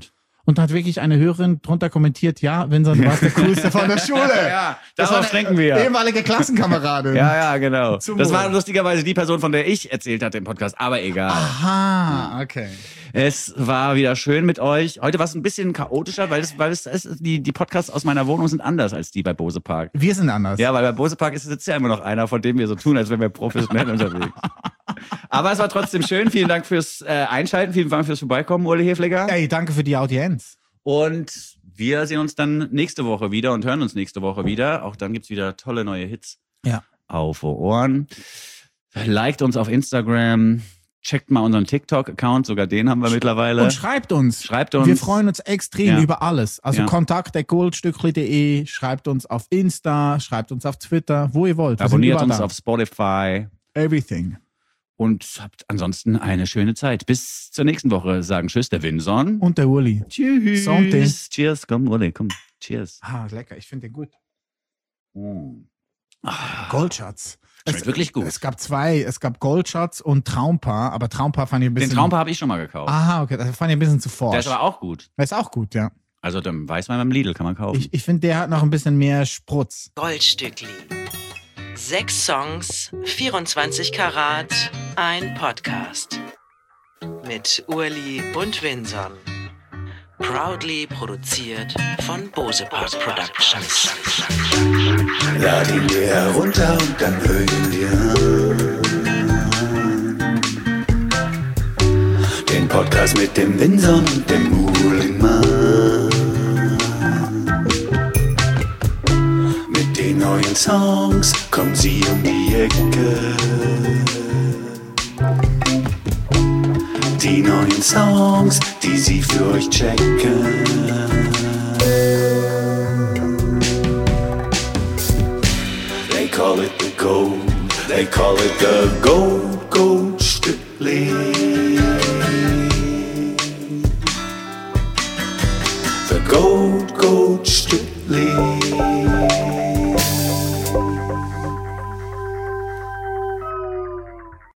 Und dann hat wirklich eine Hörerin drunter kommentiert, ja, Vincent, du warst der Coolste von der Schule. Ja, das darauf war denken wir. Ehemalige Klassenkameradin. Ja, ja, genau. Zum Das Wohl. war lustigerweise die Person, von der ich erzählt hatte im Podcast, aber egal. Aha, okay. Es war wieder schön mit euch. Heute war es ein bisschen chaotischer, weil, es, weil es, es, die, die Podcasts aus meiner Wohnung sind anders als die bei Bose Park. Wir sind anders. Ja, weil bei Bose Park ist, sitzt ja immer noch einer, von dem wir so tun, als wären wir professionell unterwegs. Aber es war trotzdem schön. Vielen Dank fürs äh, Einschalten. Vielen Dank fürs Vorbeikommen, Uli Hefliger. Ey, danke für die Audienz. Und wir sehen uns dann nächste Woche wieder und hören uns nächste Woche wieder. Auch dann gibt's wieder tolle neue Hits Ja. auf Ohren. Liked uns auf Instagram. Checkt mal unseren TikTok-Account. Sogar den haben wir mittlerweile. Und schreibt uns. Schreibt uns. Wir freuen uns extrem Ja. über alles. Also Ja. kontakt at goldstückli punkt de, schreibt uns auf Insta, schreibt uns auf Twitter, wo ihr wollt. Wir sind Abonniert überall uns da. auf Spotify. Everything. Und habt ansonsten eine schöne Zeit. Bis zur nächsten Woche. Sagen Tschüss, der Vinson. Und der Uli. Tschüss. Santé. Cheers. Komm, Uli, komm. Cheers. Ah, lecker. Ich finde den gut. Mm. Goldschatz. Schmeckt wirklich gut. Es gab zwei. Es gab Goldschatz und Traumpaar. Aber Traumpaar fand ich ein bisschen... Den Traumpaar habe ich schon mal gekauft. Aha, okay. Das fand ich ein bisschen zu Der forsch. ist aber auch gut. Der ist auch gut, ja. Also den Weißwein beim Lidl kann man kaufen. Ich, ich finde, der hat noch ein bisschen mehr Sprutz. Goldstückli. Sechs Songs, vierundzwanzig Karat, ein Podcast. Mit Urli und Vinson. Proudly produziert von Bose Park Productions. Lad ihn dir herunter und dann hör ihn dir an. Den Podcast mit dem Vinson und dem Uhlenmann. Mit den neuen Songs kommen sie um die Ecke. Die neuen Songs, die sie für euch checken. They call it the gold, they call it the gold, gold Stückli. The gold, gold Stückli.